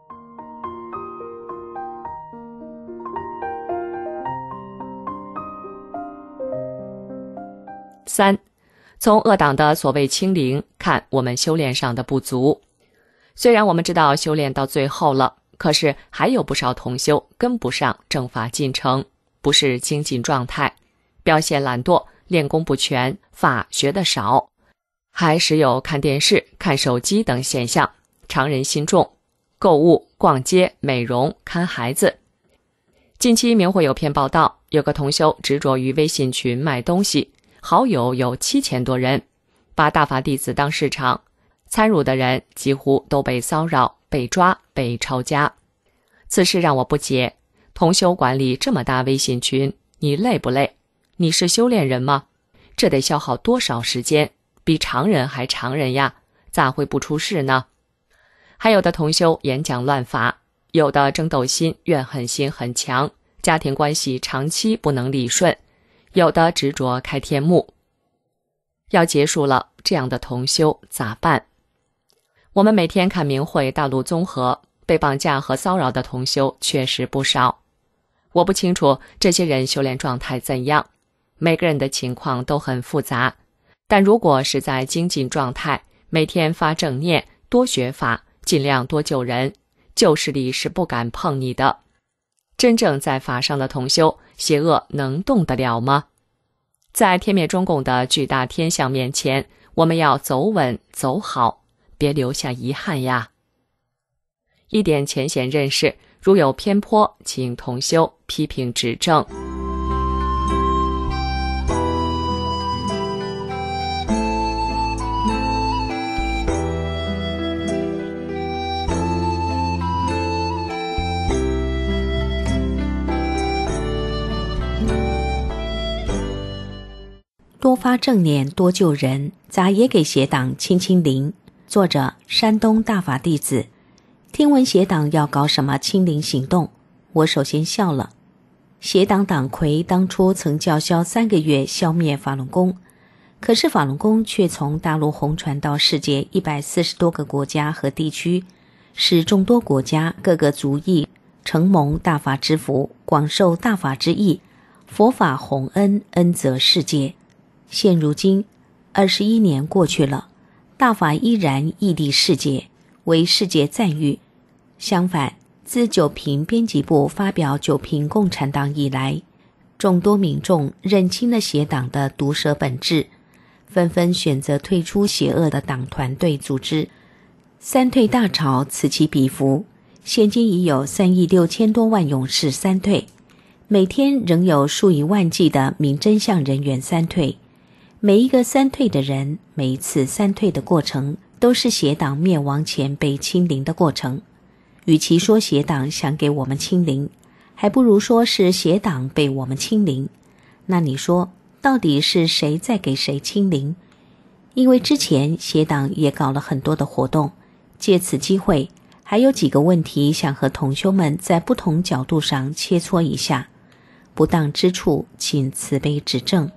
三，从恶党的所谓清零看我们修炼上的不足。虽然我们知道修炼到最后了，可是还有不少同修跟不上正法进程，不是精进状态，表现懒惰，练功不全，法学得少，还时有看电视、看手机等现象，常人心重，购物、逛街、美容、看孩子。近期明慧有篇报道，有个同修执着于微信群卖东西，好友有七千多人，把大法弟子当市场，参入的人几乎都被骚扰、被抓、被抄家。此事让我不解，同修管理这么大微信群，你累不累？你是修炼人吗？这得消耗多少时间？比常人还常人呀，咋会不出事呢？还有的同修演讲乱法，有的争斗心、怨恨心很强，家庭关系长期不能理顺，有的执着开天幕。要结束了，这样的同修咋办？我们每天看明慧大陆综合，被绑架和骚扰的同修确实不少。我不清楚这些人修炼状态怎样，每个人的情况都很复杂，但如果是在精进状态，每天发正念，多学法，尽量多救人，旧势力是不敢碰你的。真正在法上的同修，邪恶能动得了吗？在天灭中共的巨大天象面前，我们要走稳走好，别留下遗憾呀。一点浅显认识，如有偏颇，请同修批评指正。 多发正念，多救人，咋也给邪党清清零。作者：山东大法弟子。听闻邪党要搞什么清零行动，我首先笑了。邪党党魁当初曾叫嚣三个月消灭法轮功，可是法轮功却从大陆红传到世界一百四十多个国家和地区，使众多国家各个族裔承蒙大法之福，广受大法之益，佛法洪恩，恩泽世界。现如今二十一年过去了，大法依然屹立世界，为世界赞誉。相反，自九评编辑部发表九评共产党以来，众多民众认清了邪党的毒蛇本质，纷纷选择退出邪恶的党团队组织。三退大潮此起彼伏，现今已有三亿六千多万勇士三退，每天仍有数以万计的民真相人员三退。每一个三退的人，每一次三退的过程，都是邪党灭亡前被清零的过程。与其说邪党想给我们清零，还不如说是邪党被我们清零。那你说，到底是谁在给谁清零？因为之前邪党也搞了很多的活动，借此机会，还有几个问题想和同修们在不同角度上切磋一下，不当之处请慈悲指正。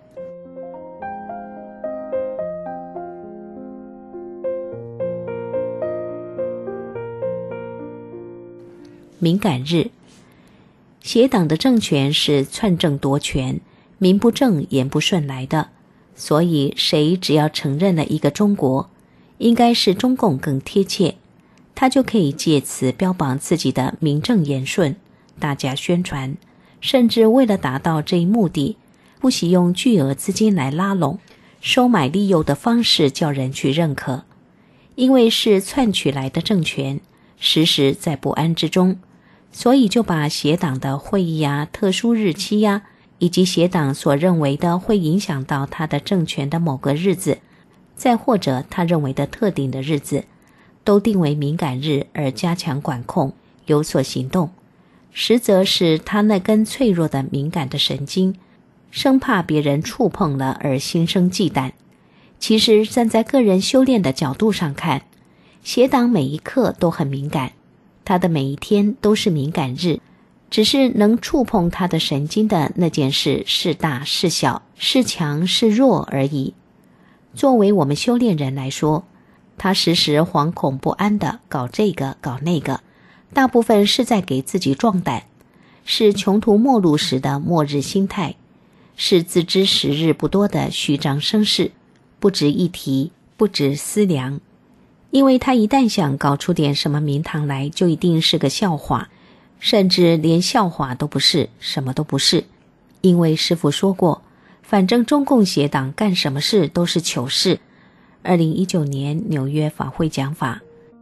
敏感日，邪党的政权是篡政夺权，名不正言不顺来的，所以谁只要承认了一个中国，应该是中共更贴切，他就可以借此标榜自己的名正言顺，大家宣传，甚至为了达到这一目的，不惜用巨额资金来拉拢，收买利诱的方式叫人去认可。 因为是篡取来的政权，时时在不安之中，所以就把邪党的会议啊、特殊日期呀、啊，以及邪党所认为的会影响到他的政权的某个日子，再或者他认为的特定的日子，都定为敏感日而加强管控，有所行动，实则是他那根脆弱的敏感的神经，生怕别人触碰了而心生忌惮。其实站在个人修炼的角度上看，邪党每一刻都很敏感，他的每一天都是敏感日，只是能触碰他的神经的那件事是大是小，是强是弱而已。作为我们修炼人来说，他时时惶恐不安地搞这个搞那个，大部分是在给自己壮胆，是穷途末路时的末日心态，是自知时日不多的虚张声势，不值一提，不值思量。因为他一旦想搞出点什么名堂来，就一定是个笑话，甚至连笑话都不是，什么都不是。因为师父说过，反正中共邪党干什么事都是糗事。二零一九年纽约法会讲法。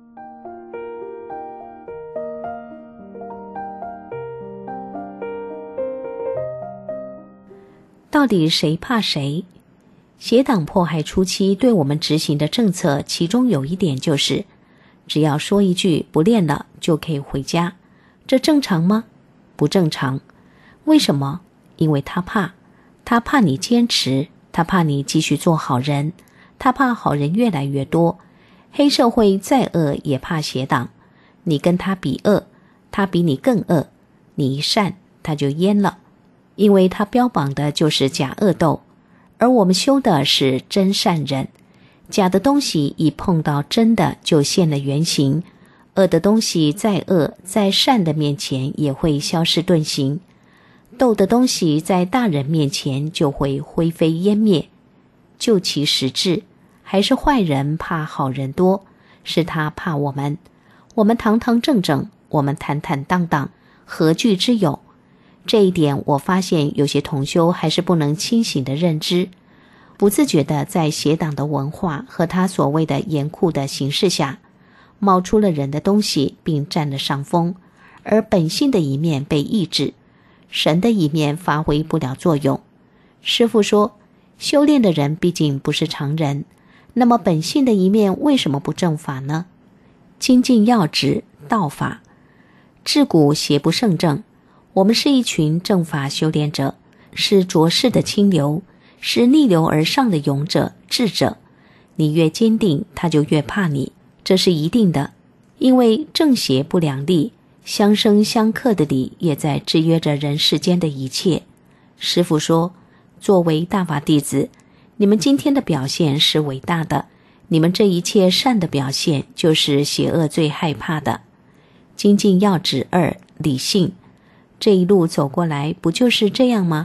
到底谁怕谁？邪党迫害初期对我们执行的政策，其中有一点就是，只要说一句不练了就可以回家，这正常吗？不正常。为什么？因为他怕，他怕你坚持，他怕你继续做好人，他怕好人越来越多。黑社会再恶也怕邪党，你跟他比恶，他比你更恶，你一善他就淹了，因为他标榜的就是假恶斗，而我们修的是真善忍。假的东西一碰到真的就现了原形，恶的东西再恶，在善的面前也会消失遁形，斗的东西在大人面前就会灰飞烟灭。就其实质，还是坏人怕好人多，是他怕我们。我们堂堂正正，我们坦坦荡荡，何惧之有？这一点我发现有些同修还是不能清醒的认知，不自觉地在邪党的文化和他所谓的严酷的形式下，冒出了人的东西并占了上风，而本性的一面被抑制，神的一面发挥不了作用。师父说，修炼的人毕竟不是常人，那么本性的一面为什么不正法呢？精进要旨，道法。至古邪不胜正，我们是一群正法修炼者，是浊世的清流，是逆流而上的勇者、智者。你越坚定，他就越怕你，这是一定的。因为正邪不两立，相生相克的理也在制约着人世间的一切。师父说，作为大法弟子，你们今天的表现是伟大的，你们这一切善的表现就是邪恶最害怕的。精进要旨二，理性。这一路走过来，不就是这样吗？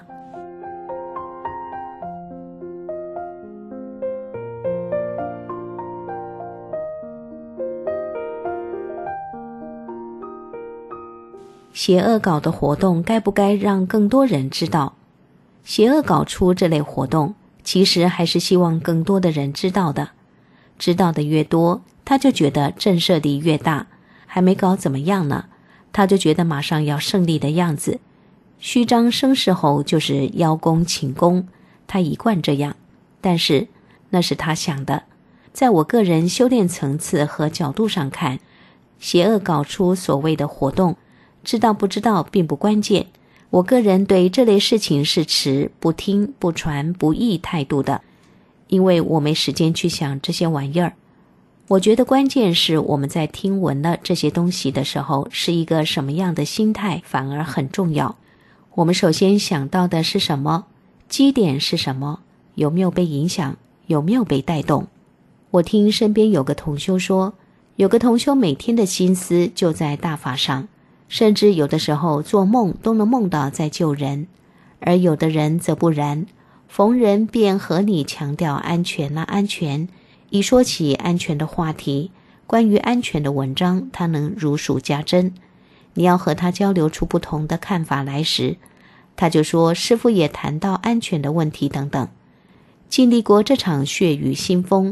邪恶搞的活动该不该让更多人知道？邪恶搞出这类活动，其实还是希望更多的人知道的。知道的越多，他就觉得震慑力越大，还没搞怎么样呢，他就觉得马上要胜利的样子。虚张声势后就是邀功请功，他一贯这样，但是那是他想的。在我个人修炼层次和角度上看，邪恶搞出所谓的活动，知道不知道并不关键。我个人对这类事情是持不听不传不议态度的，因为我没时间去想这些玩意儿。我觉得关键是我们在听闻了这些东西的时候是一个什么样的心态，反而很重要。我们首先想到的是什么？基点是什么？有没有被影响？有没有被带动？我听身边有个同修说，有个同修每天的心思就在大法上，甚至有的时候做梦都能梦到在救人，而有的人则不然，逢人便和你强调安全啊安全，一说起安全的话题，关于安全的文章，他能如数家珍。你要和他交流出不同的看法来时，他就说师父也谈到安全的问题等等。经历过这场血雨腥风，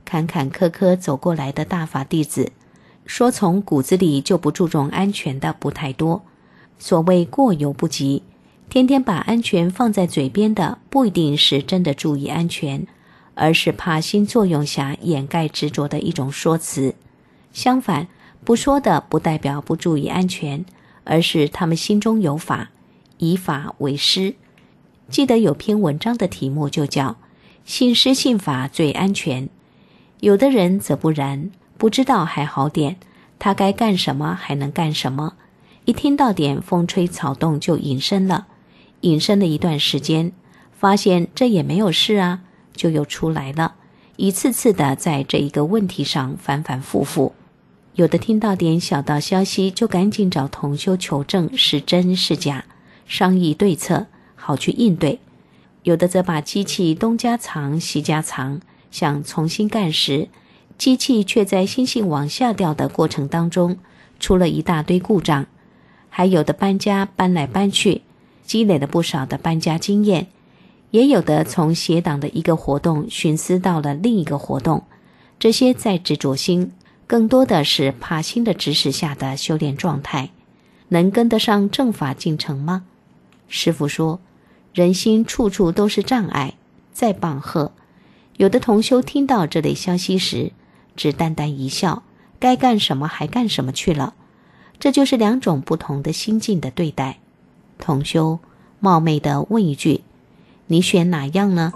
坎坎坷坷走过来的大法弟子，说从骨子里就不注重安全的不太多。所谓过犹不及，天天把安全放在嘴边的，不一定是真的注意安全，而是怕心作用下掩盖执着的一种说辞。相反，不说的不代表不注意安全，而是他们心中有法，以法为师。记得有篇文章的题目就叫信师信法最安全。有的人则不然，不知道还好点，他该干什么还能干什么，一听到点风吹草动就隐身了，隐身了一段时间，发现这也没有事啊，就又出来了，一次次的在这一个问题上反反复复。有的听到点小道消息就赶紧找同修求证是真是假，商议对策，好去应对。有的则把机器东家藏西家藏，想重新干时，机器却在星星往下掉的过程当中出了一大堆故障。还有的搬家搬来搬去，积累了不少的搬家经验，也有的从协党的一个活动寻思到了另一个活动。这些在执着心，更多的是怕心的指使下的修炼状态，能跟得上正法进程吗？师父说，人心处处都是障碍，再棒喝。有的同修听到这类消息时，只淡淡一笑，该干什么还干什么去了。这就是两种不同的心境的对待。同修冒昧地问一句，你选哪样呢？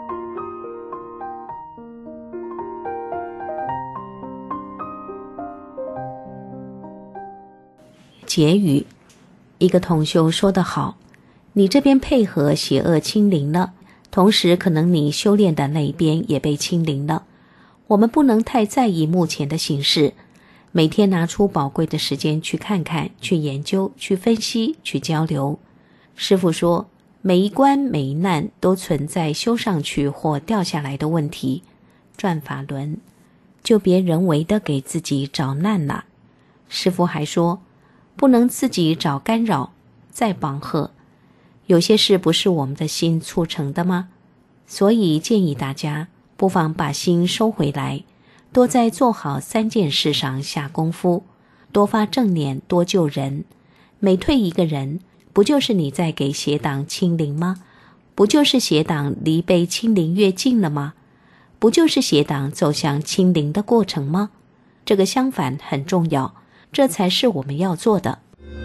结语，一个同修说得好，你这边配合邪恶清零了，同时可能你修炼的那一边也被清零了。我们不能太在意目前的形势，每天拿出宝贵的时间去看看，去研究，去分析，去交流。师父说，每一关每一难都存在修上去或掉下来的问题，转法轮，就别人为的给自己找难了。师父还说，不能自己找干扰，再绑合。有些事不是我们的心促成的吗？所以建议大家不妨把心收回来，多在做好三件事上下功夫，多发正念，多救人。每退一个人，不就是你在给邪党清零吗？不就是邪党离被清零越近了吗？不就是邪党走向清零的过程吗？这个相反很重要，这才是我们要做的。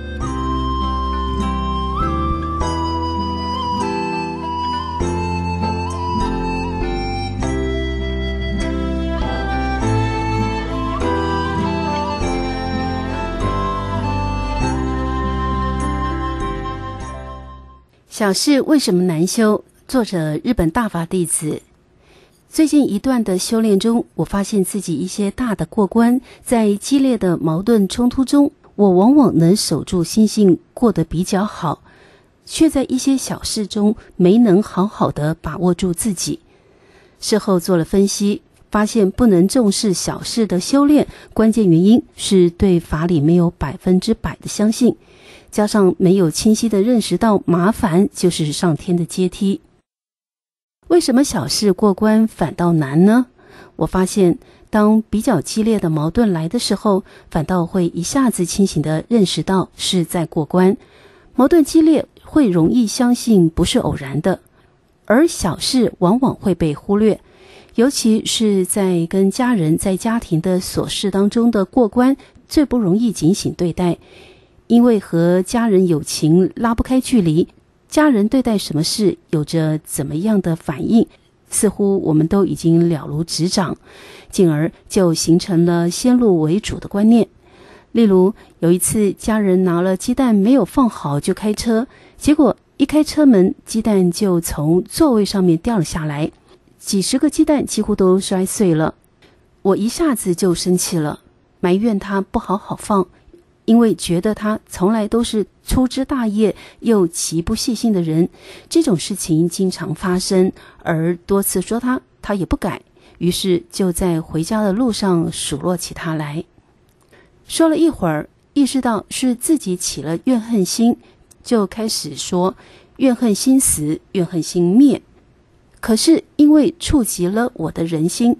小事为什么难修？作者日本大法弟子。最近一段的修炼中，我发现自己一些大的过关，在激烈的矛盾冲突中，我往往能守住心性，过得比较好，却在一些小事中没能好好的把握住自己。事后做了分析，发现不能重视小事的修炼，关键原因是对法理没有百分之百的相信，加上没有清晰的认识到麻烦就是上天的阶梯。为什么小事过关反倒难呢？我发现当比较激烈的矛盾来的时候，反倒会一下子清醒地认识到是在过关。矛盾激烈会容易相信不是偶然的，而小事往往会被忽略，尤其是在跟家人在家庭的琐事当中的过关，最不容易警醒对待。因为和家人友情拉不开距离，家人对待什么事有着怎么样的反应，似乎我们都已经了如指掌，进而就形成了先入为主的观念。例如有一次家人拿了鸡蛋没有放好就开车，结果一开车门，鸡蛋就从座位上面掉了下来，几十个鸡蛋几乎都摔碎了。我一下子就生气了，埋怨他不好好放，因为觉得他从来都是粗枝大叶又极不细心的人，这种事情经常发生，而多次说他，他也不改，于是就在回家的路上数落起他来。说了一会儿，意识到是自己起了怨恨心，就开始说怨恨心死，怨恨心灭。可是因为触及了我的人心，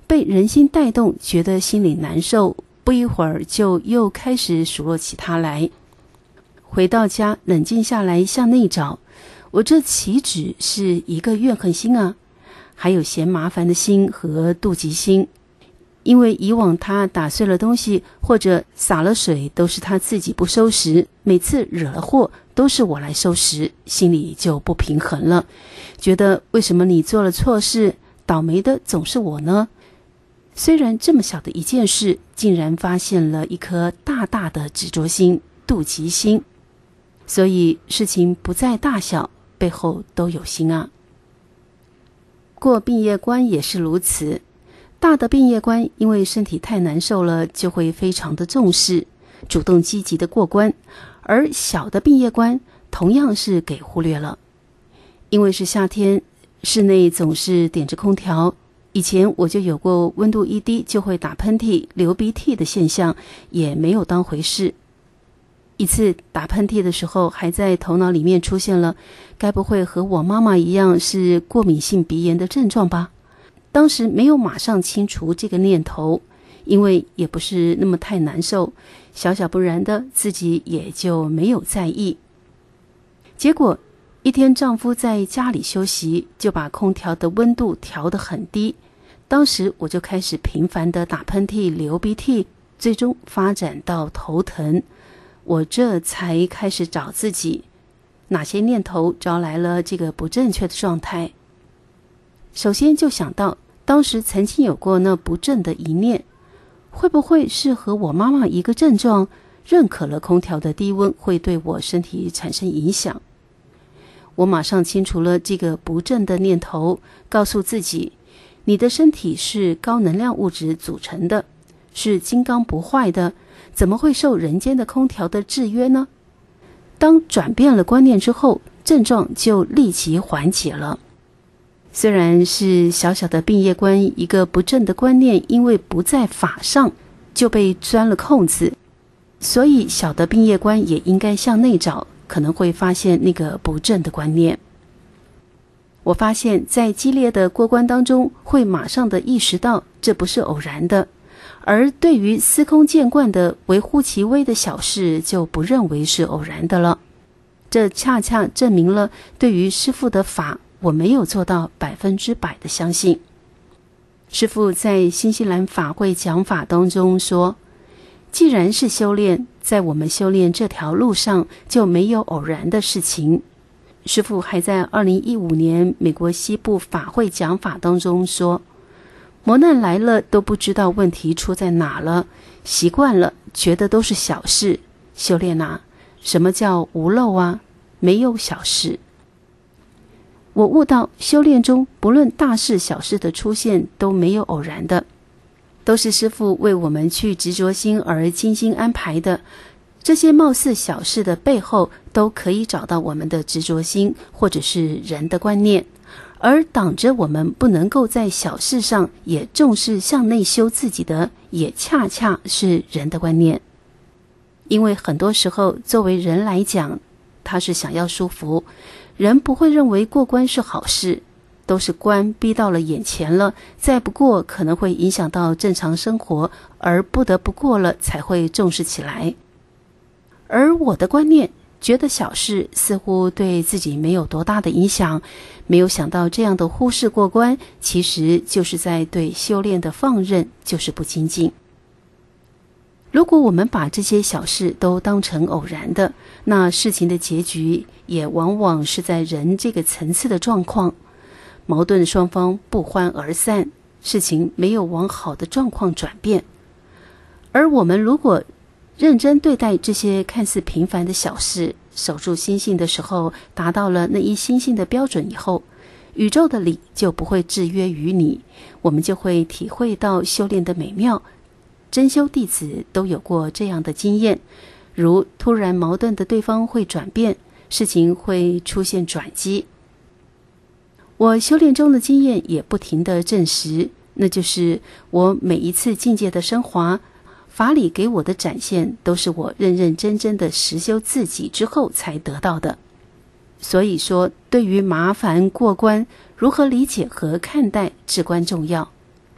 被人心带动，觉得心里难受，不一会儿就又开始数落起他来。回到家冷静下来向内找，我这岂止是一个怨恨心啊，还有嫌麻烦的心和妒忌心。因为以往他打碎了东西或者洒了水都是他自己不收拾，每次惹了祸都是我来收拾，心里就不平衡了，觉得为什么你做了错事，倒霉的总是我呢？虽然这么小的一件事，竟然发现了一颗大大的执着心、妒忌心。所以事情不在大小，背后都有心啊。过毕业关也是如此，大的毕业关因为身体太难受了，就会非常的重视，主动积极的过关，而小的毕业关同样是给忽略了。因为是夏天，室内总是点着空调，以前我就有过温度一低就会打喷嚏、流鼻涕的现象，也没有当回事。一次打喷嚏的时候，还在头脑里面出现了，该不会和我妈妈一样是过敏性鼻炎的症状吧？当时没有马上清除这个念头，因为也不是那么太难受，小小不然的自己也就没有在意。结果一天丈夫在家里休息，就把空调的温度调得很低，当时我就开始频繁的打喷嚏、流鼻涕，最终发展到头疼。我这才开始找自己哪些念头招来了这个不正确的状态。首先就想到当时曾经有过那不正的一念，会不会是和我妈妈一个症状，认可了空调的低温会对我身体产生影响。我马上清除了这个不正的念头，告诉自己，你的身体是高能量物质组成的，是金刚不坏的，怎么会受人间的空调的制约呢？当转变了观念之后，症状就立即缓解了。虽然是小小的病业观，一个不正的观念，因为不在法上，就被钻了空子，所以小的病业观也应该向内找，可能会发现那个不正的观念。我发现在激烈的过关当中，会马上的意识到这不是偶然的，而对于司空见惯的微乎其微的小事，就不认为是偶然的了。这恰恰证明了对于师父的法，我没有做到百分之百的相信。师父在新西兰法会讲法当中说，既然是修炼，在我们修炼这条路上就没有偶然的事情。师父还在二零一五年美国西部法会讲法当中说，磨难来了都不知道问题出在哪了，习惯了觉得都是小事，修炼啊，什么叫无漏啊？没有小事。我悟到修炼中不论大事小事的出现都没有偶然的，都是师父为我们去执着心而精心安排的。这些貌似小事的背后，都可以找到我们的执着心或者是人的观念，而挡着我们不能够在小事上也重视向内修自己的，也恰恰是人的观念。因为很多时候作为人来讲，他是想要舒服，人不会认为过关是好事，都是关逼到了眼前了，再不过可能会影响到正常生活，而不得不过了才会重视起来。而我的观念觉得小事似乎对自己没有多大的影响，没有想到这样的忽视过关，其实就是在对修炼的放任，就是不精进。如果我们把这些小事都当成偶然的，那事情的结局也往往是在人这个层次的状况，矛盾双方不欢而散，事情没有往好的状况转变。而我们如果认真对待这些看似平凡的小事，守住心性的时候，达到了那一心性的标准以后，宇宙的理就不会制约于你，我们就会体会到修炼的美妙。真修弟子都有过这样的经验，如突然矛盾的对方会转变，事情会出现转机。我修炼中的经验也不停地证实，那就是我每一次境界的升华，法理给我的展现，都是我认认真真的实修自己之后才得到的。所以说，对于麻烦过关，如何理解和看待至关重要。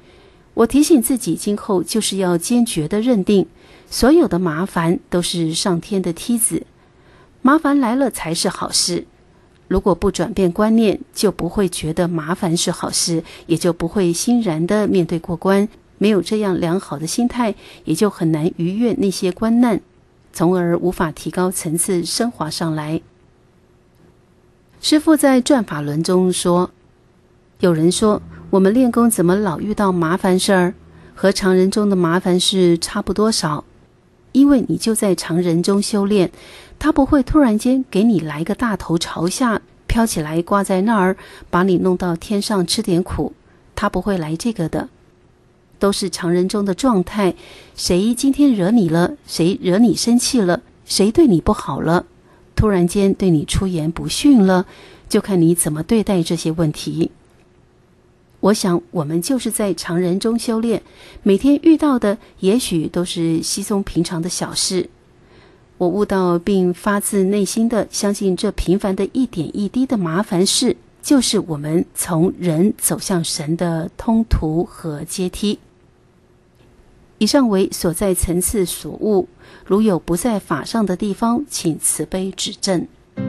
我提醒自己，今后就是要坚决地认定，所有的麻烦都是上天的梯子，麻烦来了才是好事。如果不转变观念，就不会觉得麻烦是好事，也就不会欣然地面对过关。没有这样良好的心态，也就很难逾越那些关难，从而无法提高层次升华上来。师父在转法轮中说，有人说我们练功怎么老遇到麻烦事儿，和常人中的麻烦事差不多少，因为你就在常人中修炼，他不会突然间给你来个大头朝下飘起来挂在那儿，把你弄到天上吃点苦，他不会来这个的，都是常人中的状态。谁今天惹你了，谁惹你生气了，谁对你不好了，突然间对你出言不逊了，就看你怎么对待这些问题。我想我们就是在常人中修炼，每天遇到的也许都是稀松平常的小事。我悟到并发自内心的相信，这平凡的一点一滴的麻烦事，就是我们从人走向神的通途和阶梯。以上为所在层次所悟，如有不在法上的地方，请慈悲指正。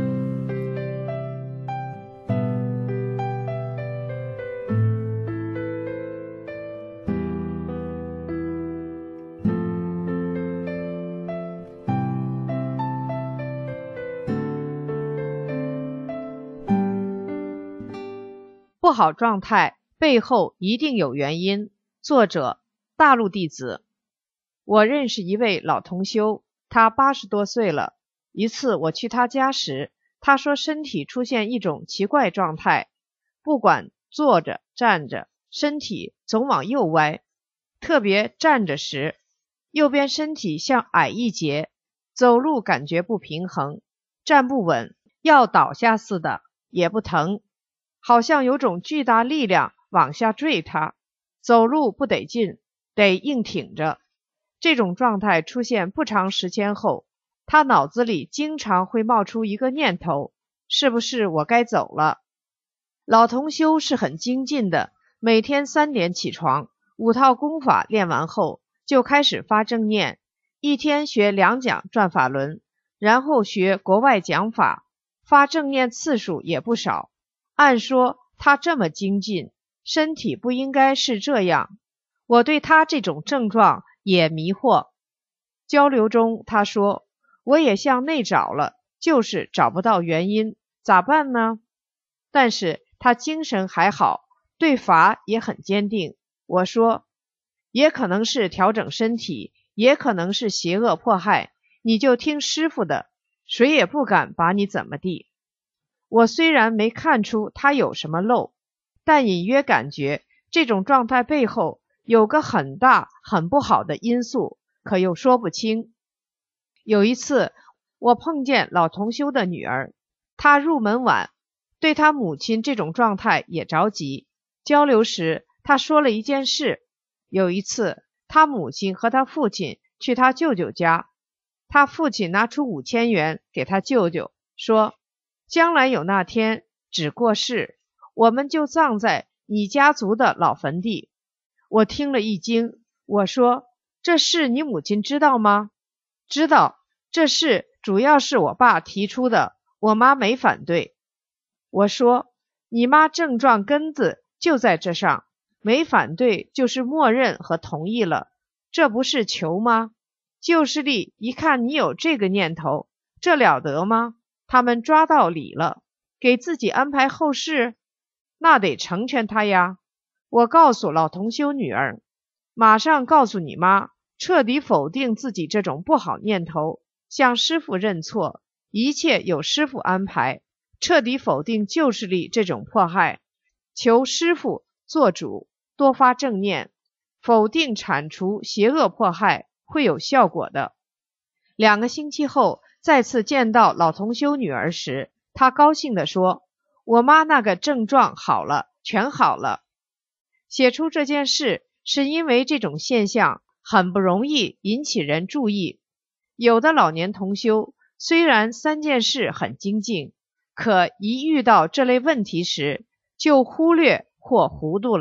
不好状态背后一定有原因。作者：大陆弟子。我认识一位老同修，他八十多岁了。一次我去他家时，他说身体出现一种奇怪状态，不管坐着站着，身体总往右歪，特别站着时，右边身体像矮一截，走路感觉不平衡，站不稳，要倒下似的，也不疼，好像有种巨大力量往下坠他，走路不得劲，得硬挺着。这种状态出现不长时间后，他脑子里经常会冒出一个念头，是不是我该走了？老同修是很精进的，每天三点起床，五套功法练完后就开始发正念，一天学两讲转法轮，然后学国外讲法，发正念次数也不少。按说他这么精进，身体不应该是这样。我对他这种症状也迷惑。交流中他说，我也向内找了，就是找不到原因，咋办呢？但是他精神还好，对法也很坚定。我说，也可能是调整身体，也可能是邪恶迫害，你就听师父的，谁也不敢把你怎么地。我虽然没看出他有什么漏，但隐约感觉这种状态背后有个很大很不好的因素，可又说不清。有一次我碰见老同修的女儿，她入门晚，对她母亲这种状态也着急。交流时她说了一件事，有一次她母亲和她父亲去她舅舅家，她父亲拿出五千元给她舅舅，说将来有那天只过世，我们就葬在你家族的老坟地。我听了一惊，我说，这事你母亲知道吗？知道，这事主要是我爸提出的，我妈没反对。我说，你妈症状根子就在这上，没反对就是默认和同意了，这不是求吗？旧势力一看你有这个念头，这了得吗？他们抓到理了，给自己安排后事，那得成全他呀。我告诉老同修女儿，马上告诉你妈，彻底否定自己这种不好念头，向师父认错，一切有师父安排，彻底否定旧势力这种迫害，求师父做主，多发正念，否定铲除邪恶迫害，会有效果的。两个星期后再次见到老同修女儿时，她高兴地说，我妈那个症状好了，全好了。写出这件事是因为这种现象很不容易引起人注意。有的老年同修虽然三件事很精进，可一遇到这类问题时就忽略或糊涂了，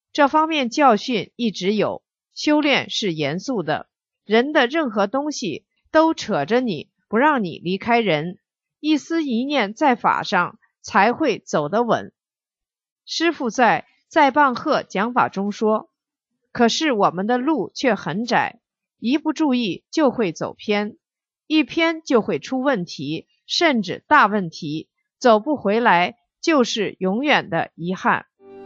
这方面教训一直有，修炼是严肃的，人的任何东西都扯着你，不让你离开人，一思一念在法上才会走得稳。师父在在棒喝讲法中说，可是我们的路却很窄，一不注意就会走偏，一偏就会出问题，甚至大问题，走不回来就是永远的遗憾。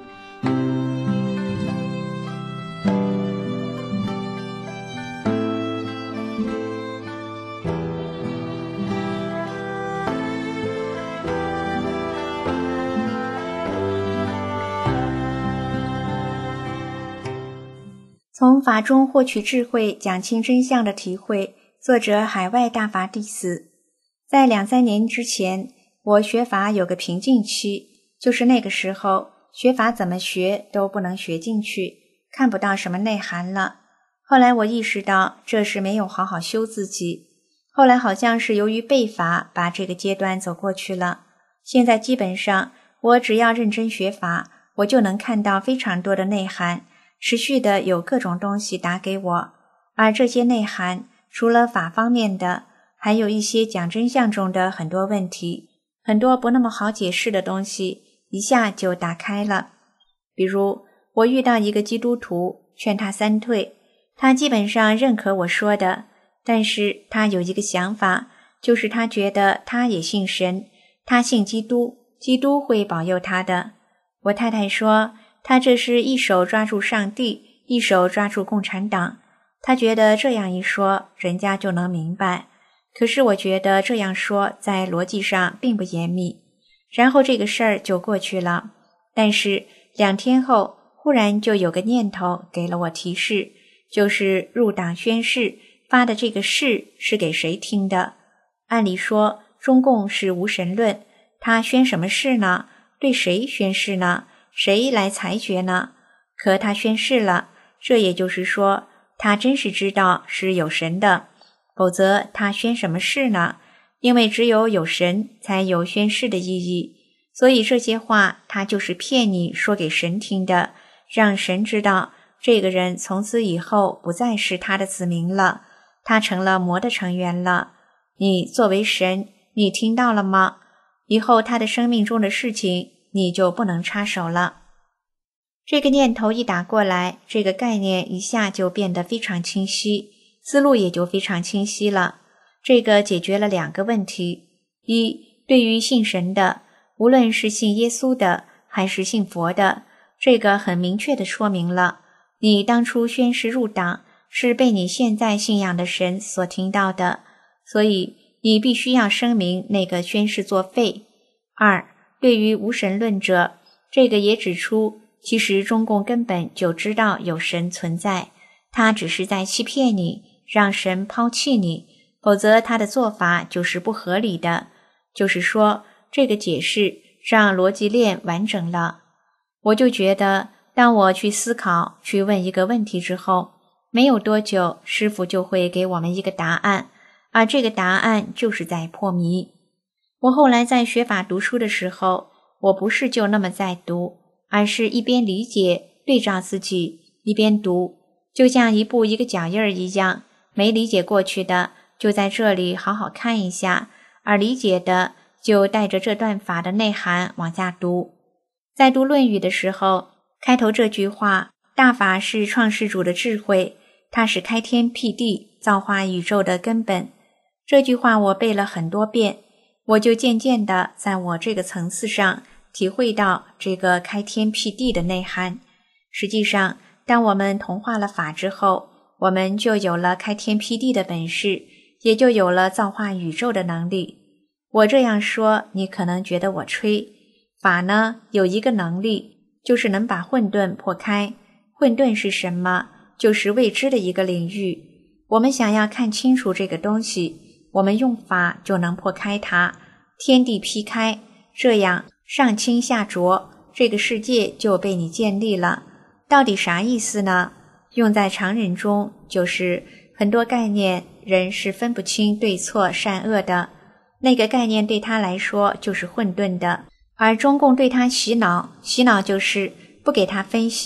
从法中获取智慧、讲清真相的体会，作者海外大法弟子。在两三年之前，我学法有个瓶颈期，就是那个时候学法怎么学都不能学进去，看不到什么内涵了。后来我意识到这是没有好好修自己，后来好像是由于背法把这个阶段走过去了。现在基本上我只要认真学法，我就能看到非常多的内涵，持续的有各种东西打给我，而这些内涵除了法方面的，还有一些讲真相中的很多问题，很多不那么好解释的东西一下就打开了。比如我遇到一个基督徒，劝他三退，他基本上认可我说的，但是他有一个想法，就是他觉得他也信神，他信基督，基督会保佑他的。我太太说他这是一手抓住上帝，一手抓住共产党，他觉得这样一说人家就能明白，可是我觉得这样说在逻辑上并不严密。然后这个事儿就过去了，但是两天后忽然就有个念头给了我提示，就是入党宣誓发的这个誓是给谁听的。按理说中共是无神论，他宣什么誓呢？对谁宣誓呢？谁来裁决呢？可他宣誓了，这也就是说他真是知道是有神的，否则他宣什么誓呢？因为只有有神才有宣誓的意义，所以这些话他就是骗你说给神听的，让神知道这个人从此以后不再是他的子民了，他成了魔的成员了。你作为神，你听到了吗？以后他的生命中的事情你就不能插手了。这个念头一打过来，这个概念一下就变得非常清晰，思路也就非常清晰了。这个解决了两个问题：一，对于信神的，无论是信耶稣的还是信佛的，这个很明确地说明了你当初宣誓入党是被你现在信仰的神所听到的，所以你必须要声明那个宣誓作废。二，对于无神论者，这个也指出其实中共根本就知道有神存在，他只是在欺骗你，让神抛弃你，否则他的做法就是不合理的。就是说这个解释让逻辑链完整了。我就觉得当我去思考去问一个问题之后，没有多久师父就会给我们一个答案，而这个答案就是在破迷。我后来在学法读书的时候，我不是就那么在读，而是一边理解对照自己一边读，就像一步一个脚印儿一样，没理解过去的就在这里好好看一下，而理解的就带着这段法的内涵往下读。在读论语的时候，开头这句话，大法是创世主的智慧，它是开天辟地造化宇宙的根本，这句话我背了很多遍，我就渐渐地在我这个层次上体会到这个开天辟地的内涵。实际上当我们同化了法之后，我们就有了开天辟地的本事，也就有了造化宇宙的能力。我这样说你可能觉得我吹，法呢有一个能力，就是能把混沌破开。混沌是什么？就是未知的一个领域，我们想要看清楚这个东西，我们用法就能破开它，天地劈开，这样上清下浊，这个世界就被你建立了。到底啥意思呢？用在常人中，就是很多概念人是分不清对错善恶的，那个概念对他来说就是混沌的，而中共对他洗脑，洗脑就是不给他分析，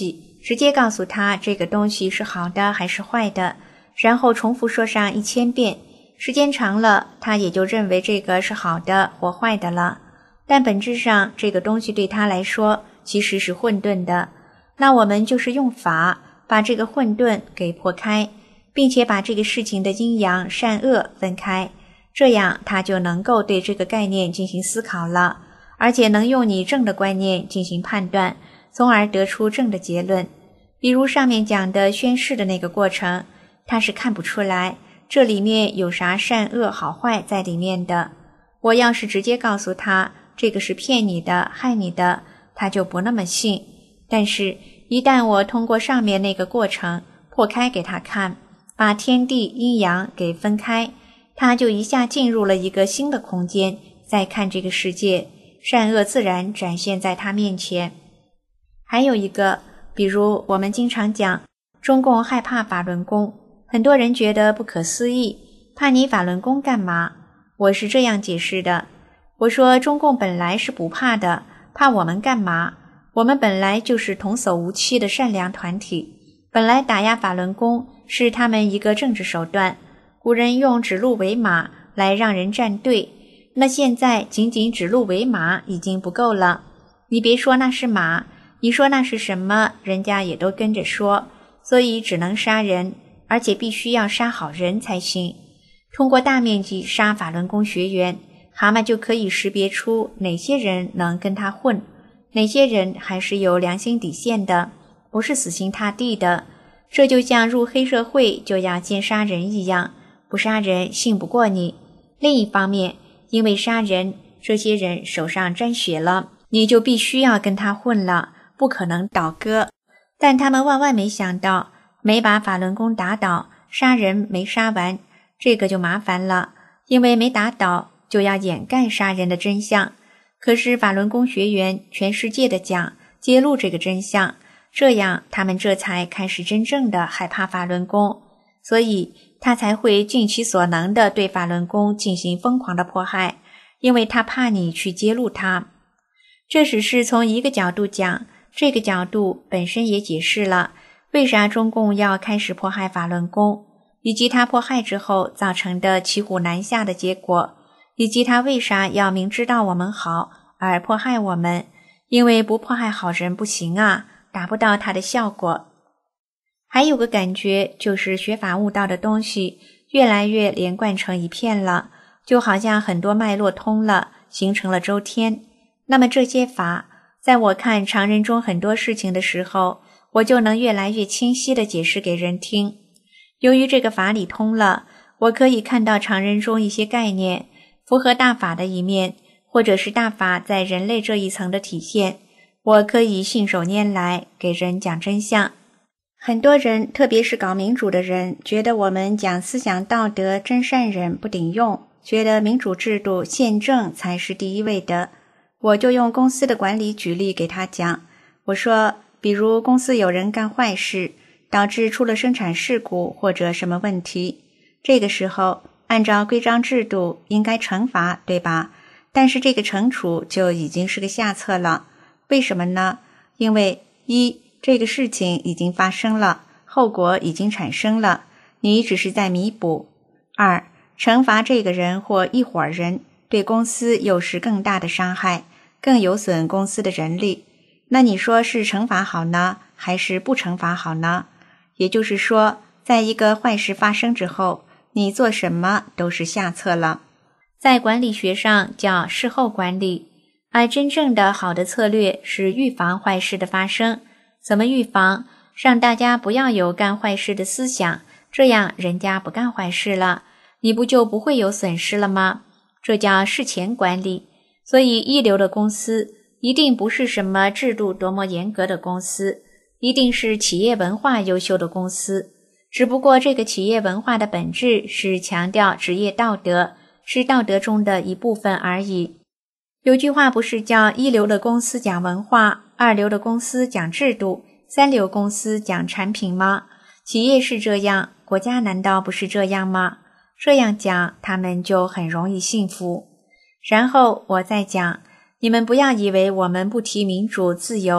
直接告诉他这个东西是好的还是坏的，然后重复说上一千遍，时间长了，他也就认为这个是好的或坏的了。但本质上这个东西对他来说其实是混沌的，那我们就是用法把这个混沌给破开，并且把这个事情的阴阳善恶分开，这样他就能够对这个概念进行思考了，而且能用你正的观念进行判断，从而得出正的结论。比如上面讲的宣誓的那个过程，他是看不出来这里面有啥善恶好坏在里面的。我要是直接告诉他这个是骗你的害你的，他就不那么信。但是一旦我通过上面那个过程破开给他看，把天地阴阳给分开，他就一下进入了一个新的空间，再看这个世界，善恶自然展现在他面前。还有一个，比如我们经常讲中共害怕法轮功，很多人觉得不可思议，怕你法轮功干嘛？我是这样解释的，我说中共本来是不怕的，怕我们干嘛？我们本来就是童叟无欺的善良团体，本来打压法轮功是他们一个政治手段，古人用指鹿为马来让人站队，那现在仅仅指鹿为马已经不够了，你别说那是马，你说那是什么，人家也都跟着说，所以只能杀人，而且必须要杀好人才行。通过大面积杀法轮功学员，蛤蟆就可以识别出哪些人能跟他混，哪些人还是有良心底线的，不是死心塌地的。这就像入黑社会就要见杀人一样，不杀人信不过你。另一方面，因为杀人，这些人手上沾血了，你就必须要跟他混了，不可能倒戈。但他们万万没想到，没把法轮功打倒，杀人没杀完，这个就麻烦了，因为没打倒就要掩盖杀人的真相。可是法轮功学员全世界的讲，揭露这个真相，这样他们这才开始真正的害怕法轮功，所以他才会尽其所能的对法轮功进行疯狂的迫害，因为他怕你去揭露他。这只是从一个角度讲，这个角度本身也解释了为啥中共要开始迫害法轮功，以及他迫害之后造成的骑虎难下的结果，以及他为啥要明知道我们好而迫害我们，因为不迫害好人不行啊，达不到他的效果。还有个感觉，就是学法悟道的东西越来越连贯成一片了，就好像很多脉络通了，形成了周天。那么这些法，在我看常人中很多事情的时候，我就能越来越清晰地解释给人听。由于这个法理通了，我可以看到常人中一些概念符合大法的一面，或者是大法在人类这一层的体现，我可以信手拈来给人讲真相。很多人，特别是搞民主的人，觉得我们讲思想道德真善忍不顶用，觉得民主制度宪政才是第一位的。我就用公司的管理举例给他讲，我说比如公司有人干坏事，导致出了生产事故或者什么问题，这个时候按照规章制度应该惩罚，对吧？但是这个惩处就已经是个下策了。为什么呢？因为一，这个事情已经发生了，后果已经产生了，你只是在弥补。二，惩罚这个人或一伙人对公司又是更大的伤害，更有损公司的人力。那你说是惩罚好呢，还是不惩罚好呢？也就是说，在一个坏事发生之后，你做什么都是下策了。在管理学上叫事后管理，而真正的好的策略是预防坏事的发生。怎么预防？让大家不要有干坏事的思想，这样人家不干坏事了，你不就不会有损失了吗？这叫事前管理。所以一流的公司一定不是什么制度多么严格的公司，一定是企业文化优秀的公司。只不过这个企业文化的本质是强调职业道德，是道德中的一部分而已。有句话不是叫一流的公司讲文化，二流的公司讲制度，三流公司讲产品吗？企业是这样，国家难道不是这样吗？这样讲，他们就很容易信服。然后我再讲，你们不要以为我们不提民主自由，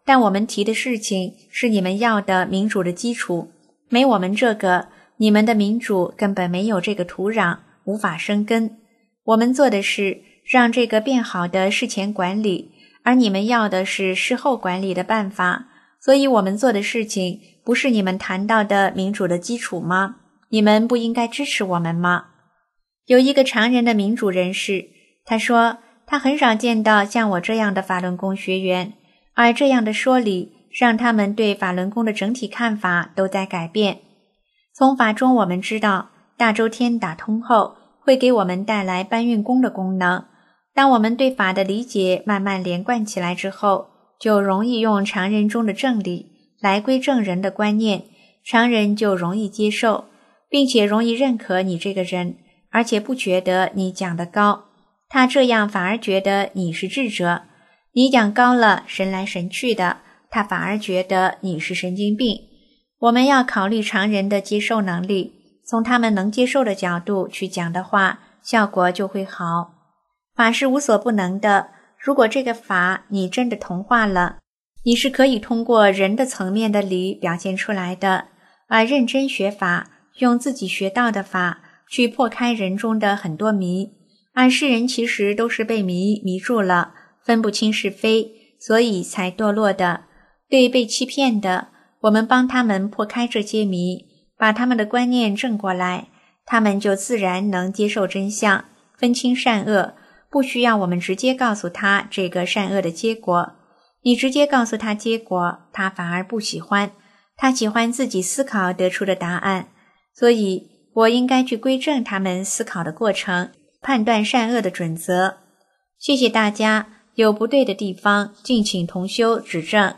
但我们提的事情是你们要的民主的基础，没我们这个，你们的民主根本没有这个土壤，无法生根。我们做的是让这个变好的事前管理，而你们要的是事后管理的办法，所以我们做的事情不是你们谈到的民主的基础吗？你们不应该支持我们吗？有一个常人的民主人士，他说他很少见到像我这样的法轮功学员，而这样的说理让他们对法轮功的整体看法都在改变。从法中我们知道，大周天打通后会给我们带来搬运功的功能，当我们对法的理解慢慢连贯起来之后，就容易用常人中的正理来归正人的观念，常人就容易接受，并且容易认可你这个人，而且不觉得你讲得高，他这样反而觉得你是智者。你讲高了，神来神去的，他反而觉得你是神经病。我们要考虑常人的接受能力，从他们能接受的角度去讲的话，效果就会好。法是无所不能的，如果这个法你真的同化了，你是可以通过人的层面的理表现出来的，而认真学法，用自己学到的法去破开人中的很多迷，而世人其实都是被迷迷住了，分不清是非，所以才堕落的。对被欺骗的，我们帮他们破开这些迷，把他们的观念正过来，他们就自然能接受真相，分清善恶，不需要我们直接告诉他这个善恶的结果。你直接告诉他结果，他反而不喜欢，他喜欢自己思考得出的答案。所以我应该去归正他们思考的过程，判断善恶的准则。谢谢大家，有不对的地方敬请同修指正。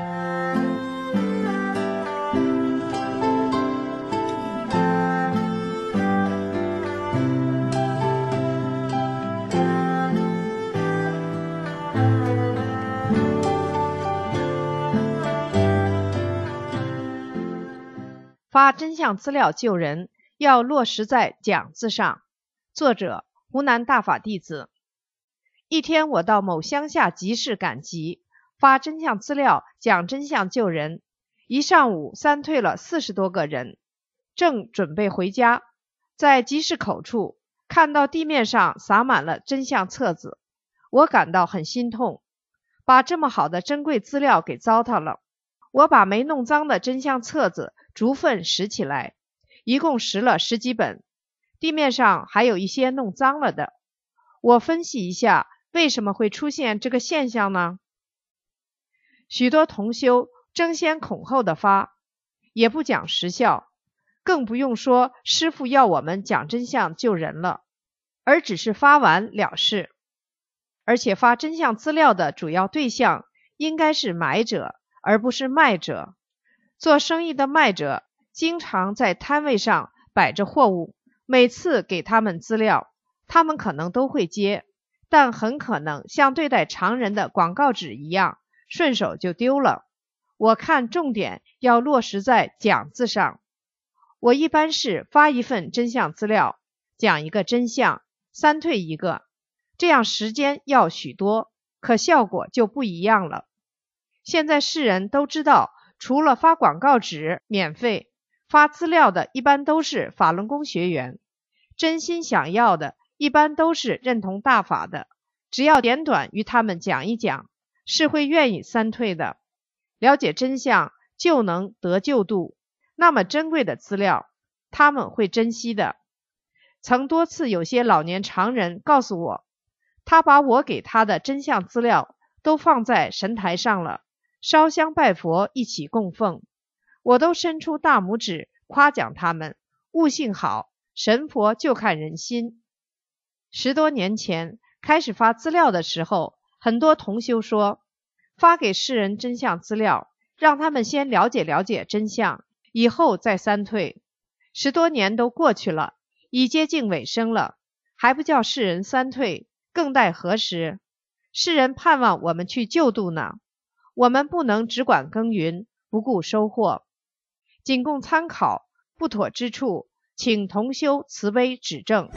发真相资料救人，要落实在讲字上。作者：湖南大法弟子。一天，我到某乡下集市赶集，发真相资料，讲真相救人。一上午三退了四十多个人，正准备回家，在集市口处看到地面上撒满了真相册子，我感到很心痛，把这么好的珍贵资料给糟蹋了。我把没弄脏的真相册子逐份拾起来，一共拾了十几本，地面上还有一些弄脏了的。我分析一下为什么会出现这个现象呢？许多同修争先恐后的发，也不讲实效，更不用说师父要我们讲真相救人了，而只是发完了事。而且发真相资料的主要对象应该是买者，而不是卖者。做生意的卖者经常在摊位上摆着货物，每次给他们资料，他们可能都会接，但很可能像对待常人的广告纸一样，顺手就丢了。我看重点要落实在讲字上。我一般是发一份真相资料，讲一个真相，三退一个，这样时间要许多，可效果就不一样了。现在世人都知道，除了发广告纸免费，发资料的一般都是法轮功学员，真心想要的一般都是认同大法的，只要简短与他们讲一讲，是会愿意三退的。了解真相就能得救度，那么珍贵的资料他们会珍惜的。曾多次有些老年常人告诉我，他把我给他的真相资料都放在神台上了，烧香拜佛一起供奉，我都伸出大拇指夸奖他们，悟性好，神佛就看人心。十多年前开始发资料的时候，很多同修说，发给世人真相资料，让他们先了解了解真相，以后再三退。十多年都过去了，已接近尾声了，还不叫世人三退，更待何时？世人盼望我们去救度呢，我们不能只管耕耘，不顾收获。仅供参考，不妥之处，请同修慈悲指正。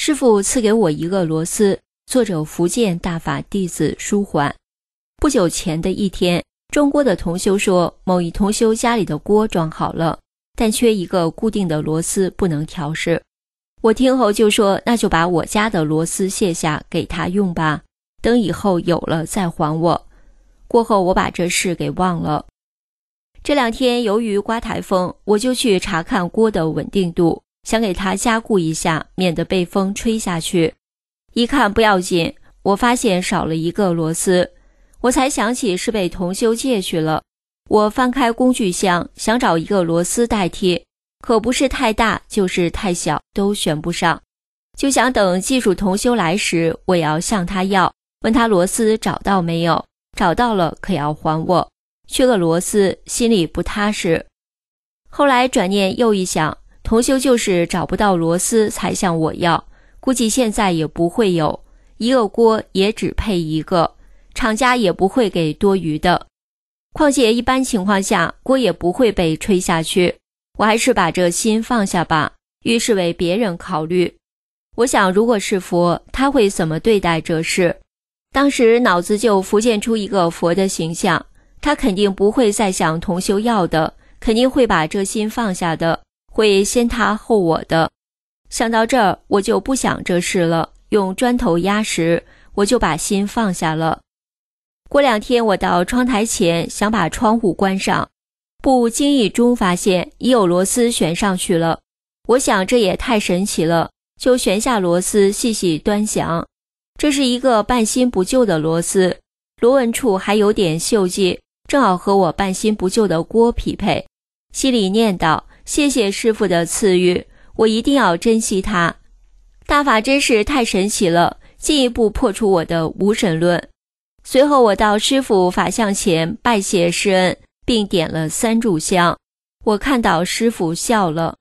师父赐给我一个螺丝，作者福建大法弟子舒缓。不久前的一天，中锅的同修说，某一同修家里的锅装好了，但缺一个固定的螺丝，不能调试。我听后就说，那就把我家的螺丝卸下给他用吧，等以后有了再还我。过后我把这事给忘了。这两天由于刮台风，我就去查看锅的稳定度，想给它加固一下，免得被风吹下去。一看不要紧，我发现少了一个螺丝，我才想起是被同修借去了。我翻开工具箱，想找一个螺丝代替，可不是太大就是太小，都选不上。就想等技术同修来时，我要向他要，问他螺丝找到没有，找到了可要还我。缺个螺丝，心里不踏实。后来转念又一想，同修就是找不到螺丝才向我要，估计现在也不会有，一个锅也只配一个，厂家也不会给多余的。况且一般情况下，锅也不会被吹下去，我还是把这心放下吧，于是为别人考虑。我想如果是佛，他会怎么对待这事？当时脑子就浮现出一个佛的形象，他肯定不会再向同修要的，肯定会把这心放下的，会先他后我的。想到这儿，我就不想这事了，用砖头压实，我就把心放下了。过两天我到窗台前想把窗户关上，不经意中发现已有螺丝旋上去了。我想这也太神奇了，就旋下螺丝细细端详。这是一个半新不旧的螺丝，螺纹处还有点锈迹，正好和我半新不旧的锅匹配。心里念叨，谢谢师父的赐予，我一定要珍惜它。大法真是太神奇了，进一步破除我的无神论。随后我到师父法像前拜谢施恩，并点了三炷香。我看到师父笑了。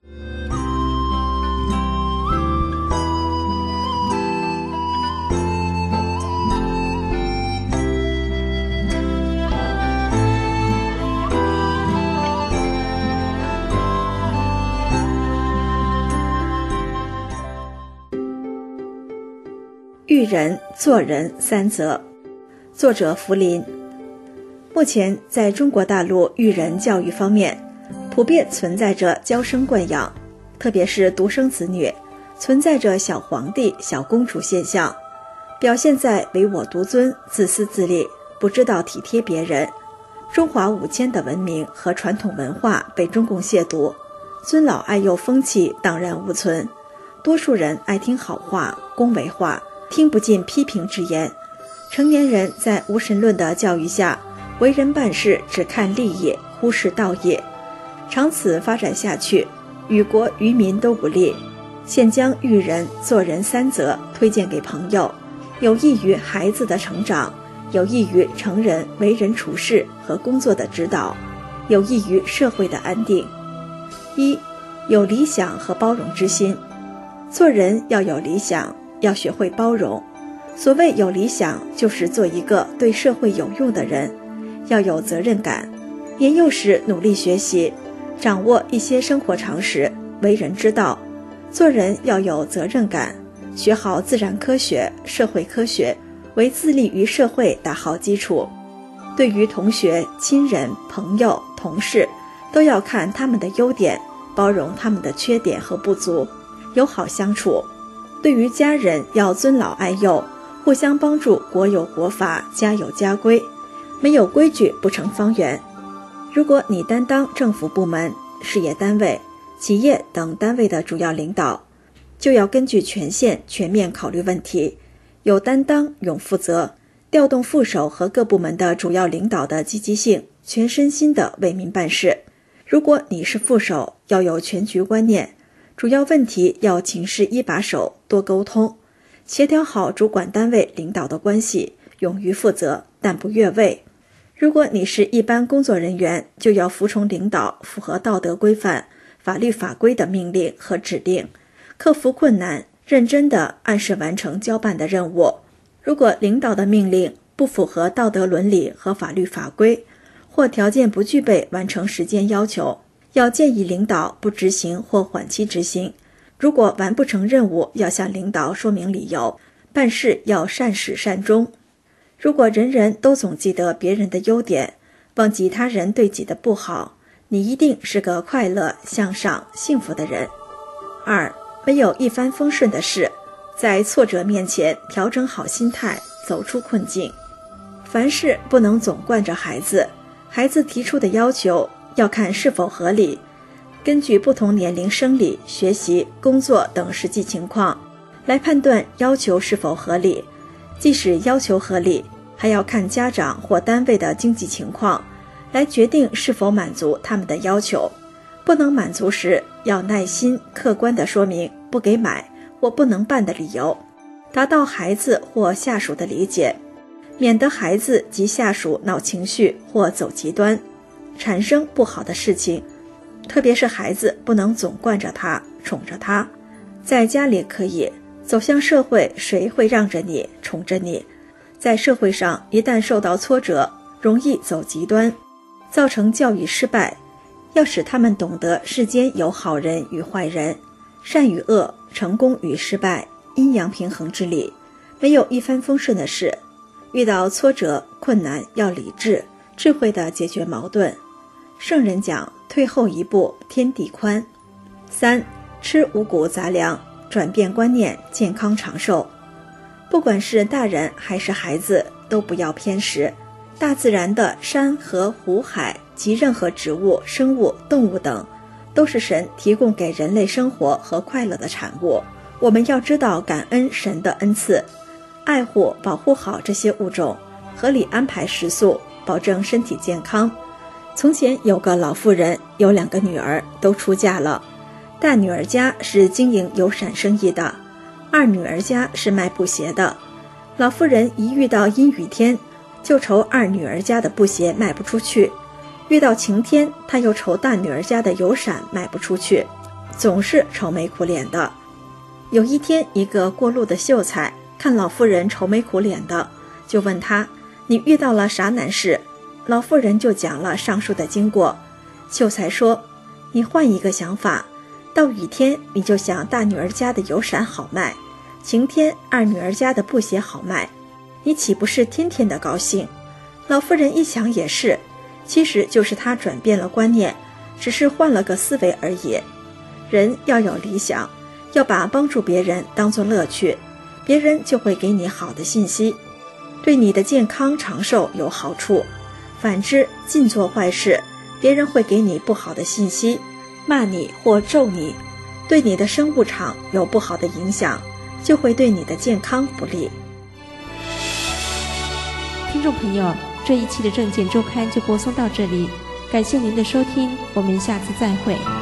育人做人三则，作者福林。目前在中国大陆育人教育方面，普遍存在着娇生惯养，特别是独生子女，存在着小皇帝、小公主现象，表现在唯我独尊、自私自利，不知道体贴别人。中华五千的文明和传统文化被中共亵渎，尊老爱幼风气荡然无存，多数人爱听好话、恭维话，听不进批评之言。成年人在无神论的教育下，为人办事只看利益，忽视道义，长此发展下去，于国于民都不利。现将育人做人三则推荐给朋友，有益于孩子的成长，有益于成人为人处事和工作的指导，有益于社会的安定。一、有理想和包容之心。做人要有理想，要学会包容。所谓有理想，就是做一个对社会有用的人，要有责任感，年幼时努力学习，掌握一些生活常识、为人之道。做人要有责任感，学好自然科学、社会科学，为自立于社会打好基础。对于同学、亲人、朋友、同事，都要看他们的优点，包容他们的缺点和不足，友好相处。对于家人要尊老爱幼，互相帮助，国有国法，家有家规，没有规矩不成方圆。如果你担当政府部门、事业单位、企业等单位的主要领导，就要根据权限全面考虑问题，有担当、勇负责，调动副手和各部门的主要领导的积极性，全身心的为民办事。如果你是副手，要有全局观念，主要问题要请示一把手，多沟通，协调好主管单位领导的关系，勇于负责，但不越位。如果你是一般工作人员，就要服从领导符合道德规范、法律法规的命令和指令，克服困难，认真地按时完成交办的任务。如果领导的命令不符合道德伦理和法律法规，或条件不具备完成时间要求，要建议领导不执行或缓期执行， 如果完不成任务，要向领导说明理由，办事要善始善终。如果人人都总记得别人的优点，忘记他人对己的不好，你一定是个快乐、向上、幸福的人。二，没有一帆风顺的事，在挫折面前调整好心态，走出困境。凡事不能总惯着孩子，孩子提出的要求要看是否合理，根据不同年龄生理、学习、工作等实际情况来判断要求是否合理。即使要求合理，还要看家长或单位的经济情况，来决定是否满足他们的要求。不能满足时，要耐心客观地说明不给买或不能办的理由，达到孩子或下属的理解，免得孩子及下属闹情绪或走极端，产生不好的事情。特别是孩子不能总惯着他，宠着他。在家里可以，走向社会，谁会让着你，宠着你？在社会上，一旦受到挫折，容易走极端，造成教育失败。要使他们懂得世间有好人与坏人，善与恶，成功与失败，阴阳平衡之理。没有一帆风顺的事，遇到挫折困难要理智智慧地解决矛盾。圣人讲，退后一步天地宽。三，吃五谷杂粮，转变观念，健康长寿。不管是大人还是孩子，都不要偏食。大自然的山河湖海及任何植物、生物、动物等，都是神提供给人类生活和快乐的产物。我们要知道感恩神的恩赐，爱护保护好这些物种，合理安排食宿，保证身体健康。从前有个老妇人，有两个女儿，都出嫁了。大女儿家是经营油伞生意的，二女儿家是卖布鞋的。老妇人一遇到阴雨天，就愁二女儿家的布鞋卖不出去，遇到晴天，她又愁大女儿家的油伞卖不出去，总是愁眉苦脸的。有一天，一个过路的秀才看老妇人愁眉苦脸的，就问她，你遇到了啥难事？老妇人就讲了上述的经过。秀才说，你换一个想法，到雨天你就想大女儿家的油伞好卖，晴天二女儿家的布鞋好卖，你岂不是天天的高兴？老妇人一想也是，其实就是她转变了观念，只是换了个思维而已。人要有理想，要把帮助别人当作乐趣，别人就会给你好的信息，对你的健康长寿有好处。反之，尽做坏事，别人会给你不好的信息，骂你或咒你，对你的生物场有不好的影响，就会对你的健康不利。 听众朋友，这一期的证件周刊就播送到这里，感谢您的收听，我们下次再会。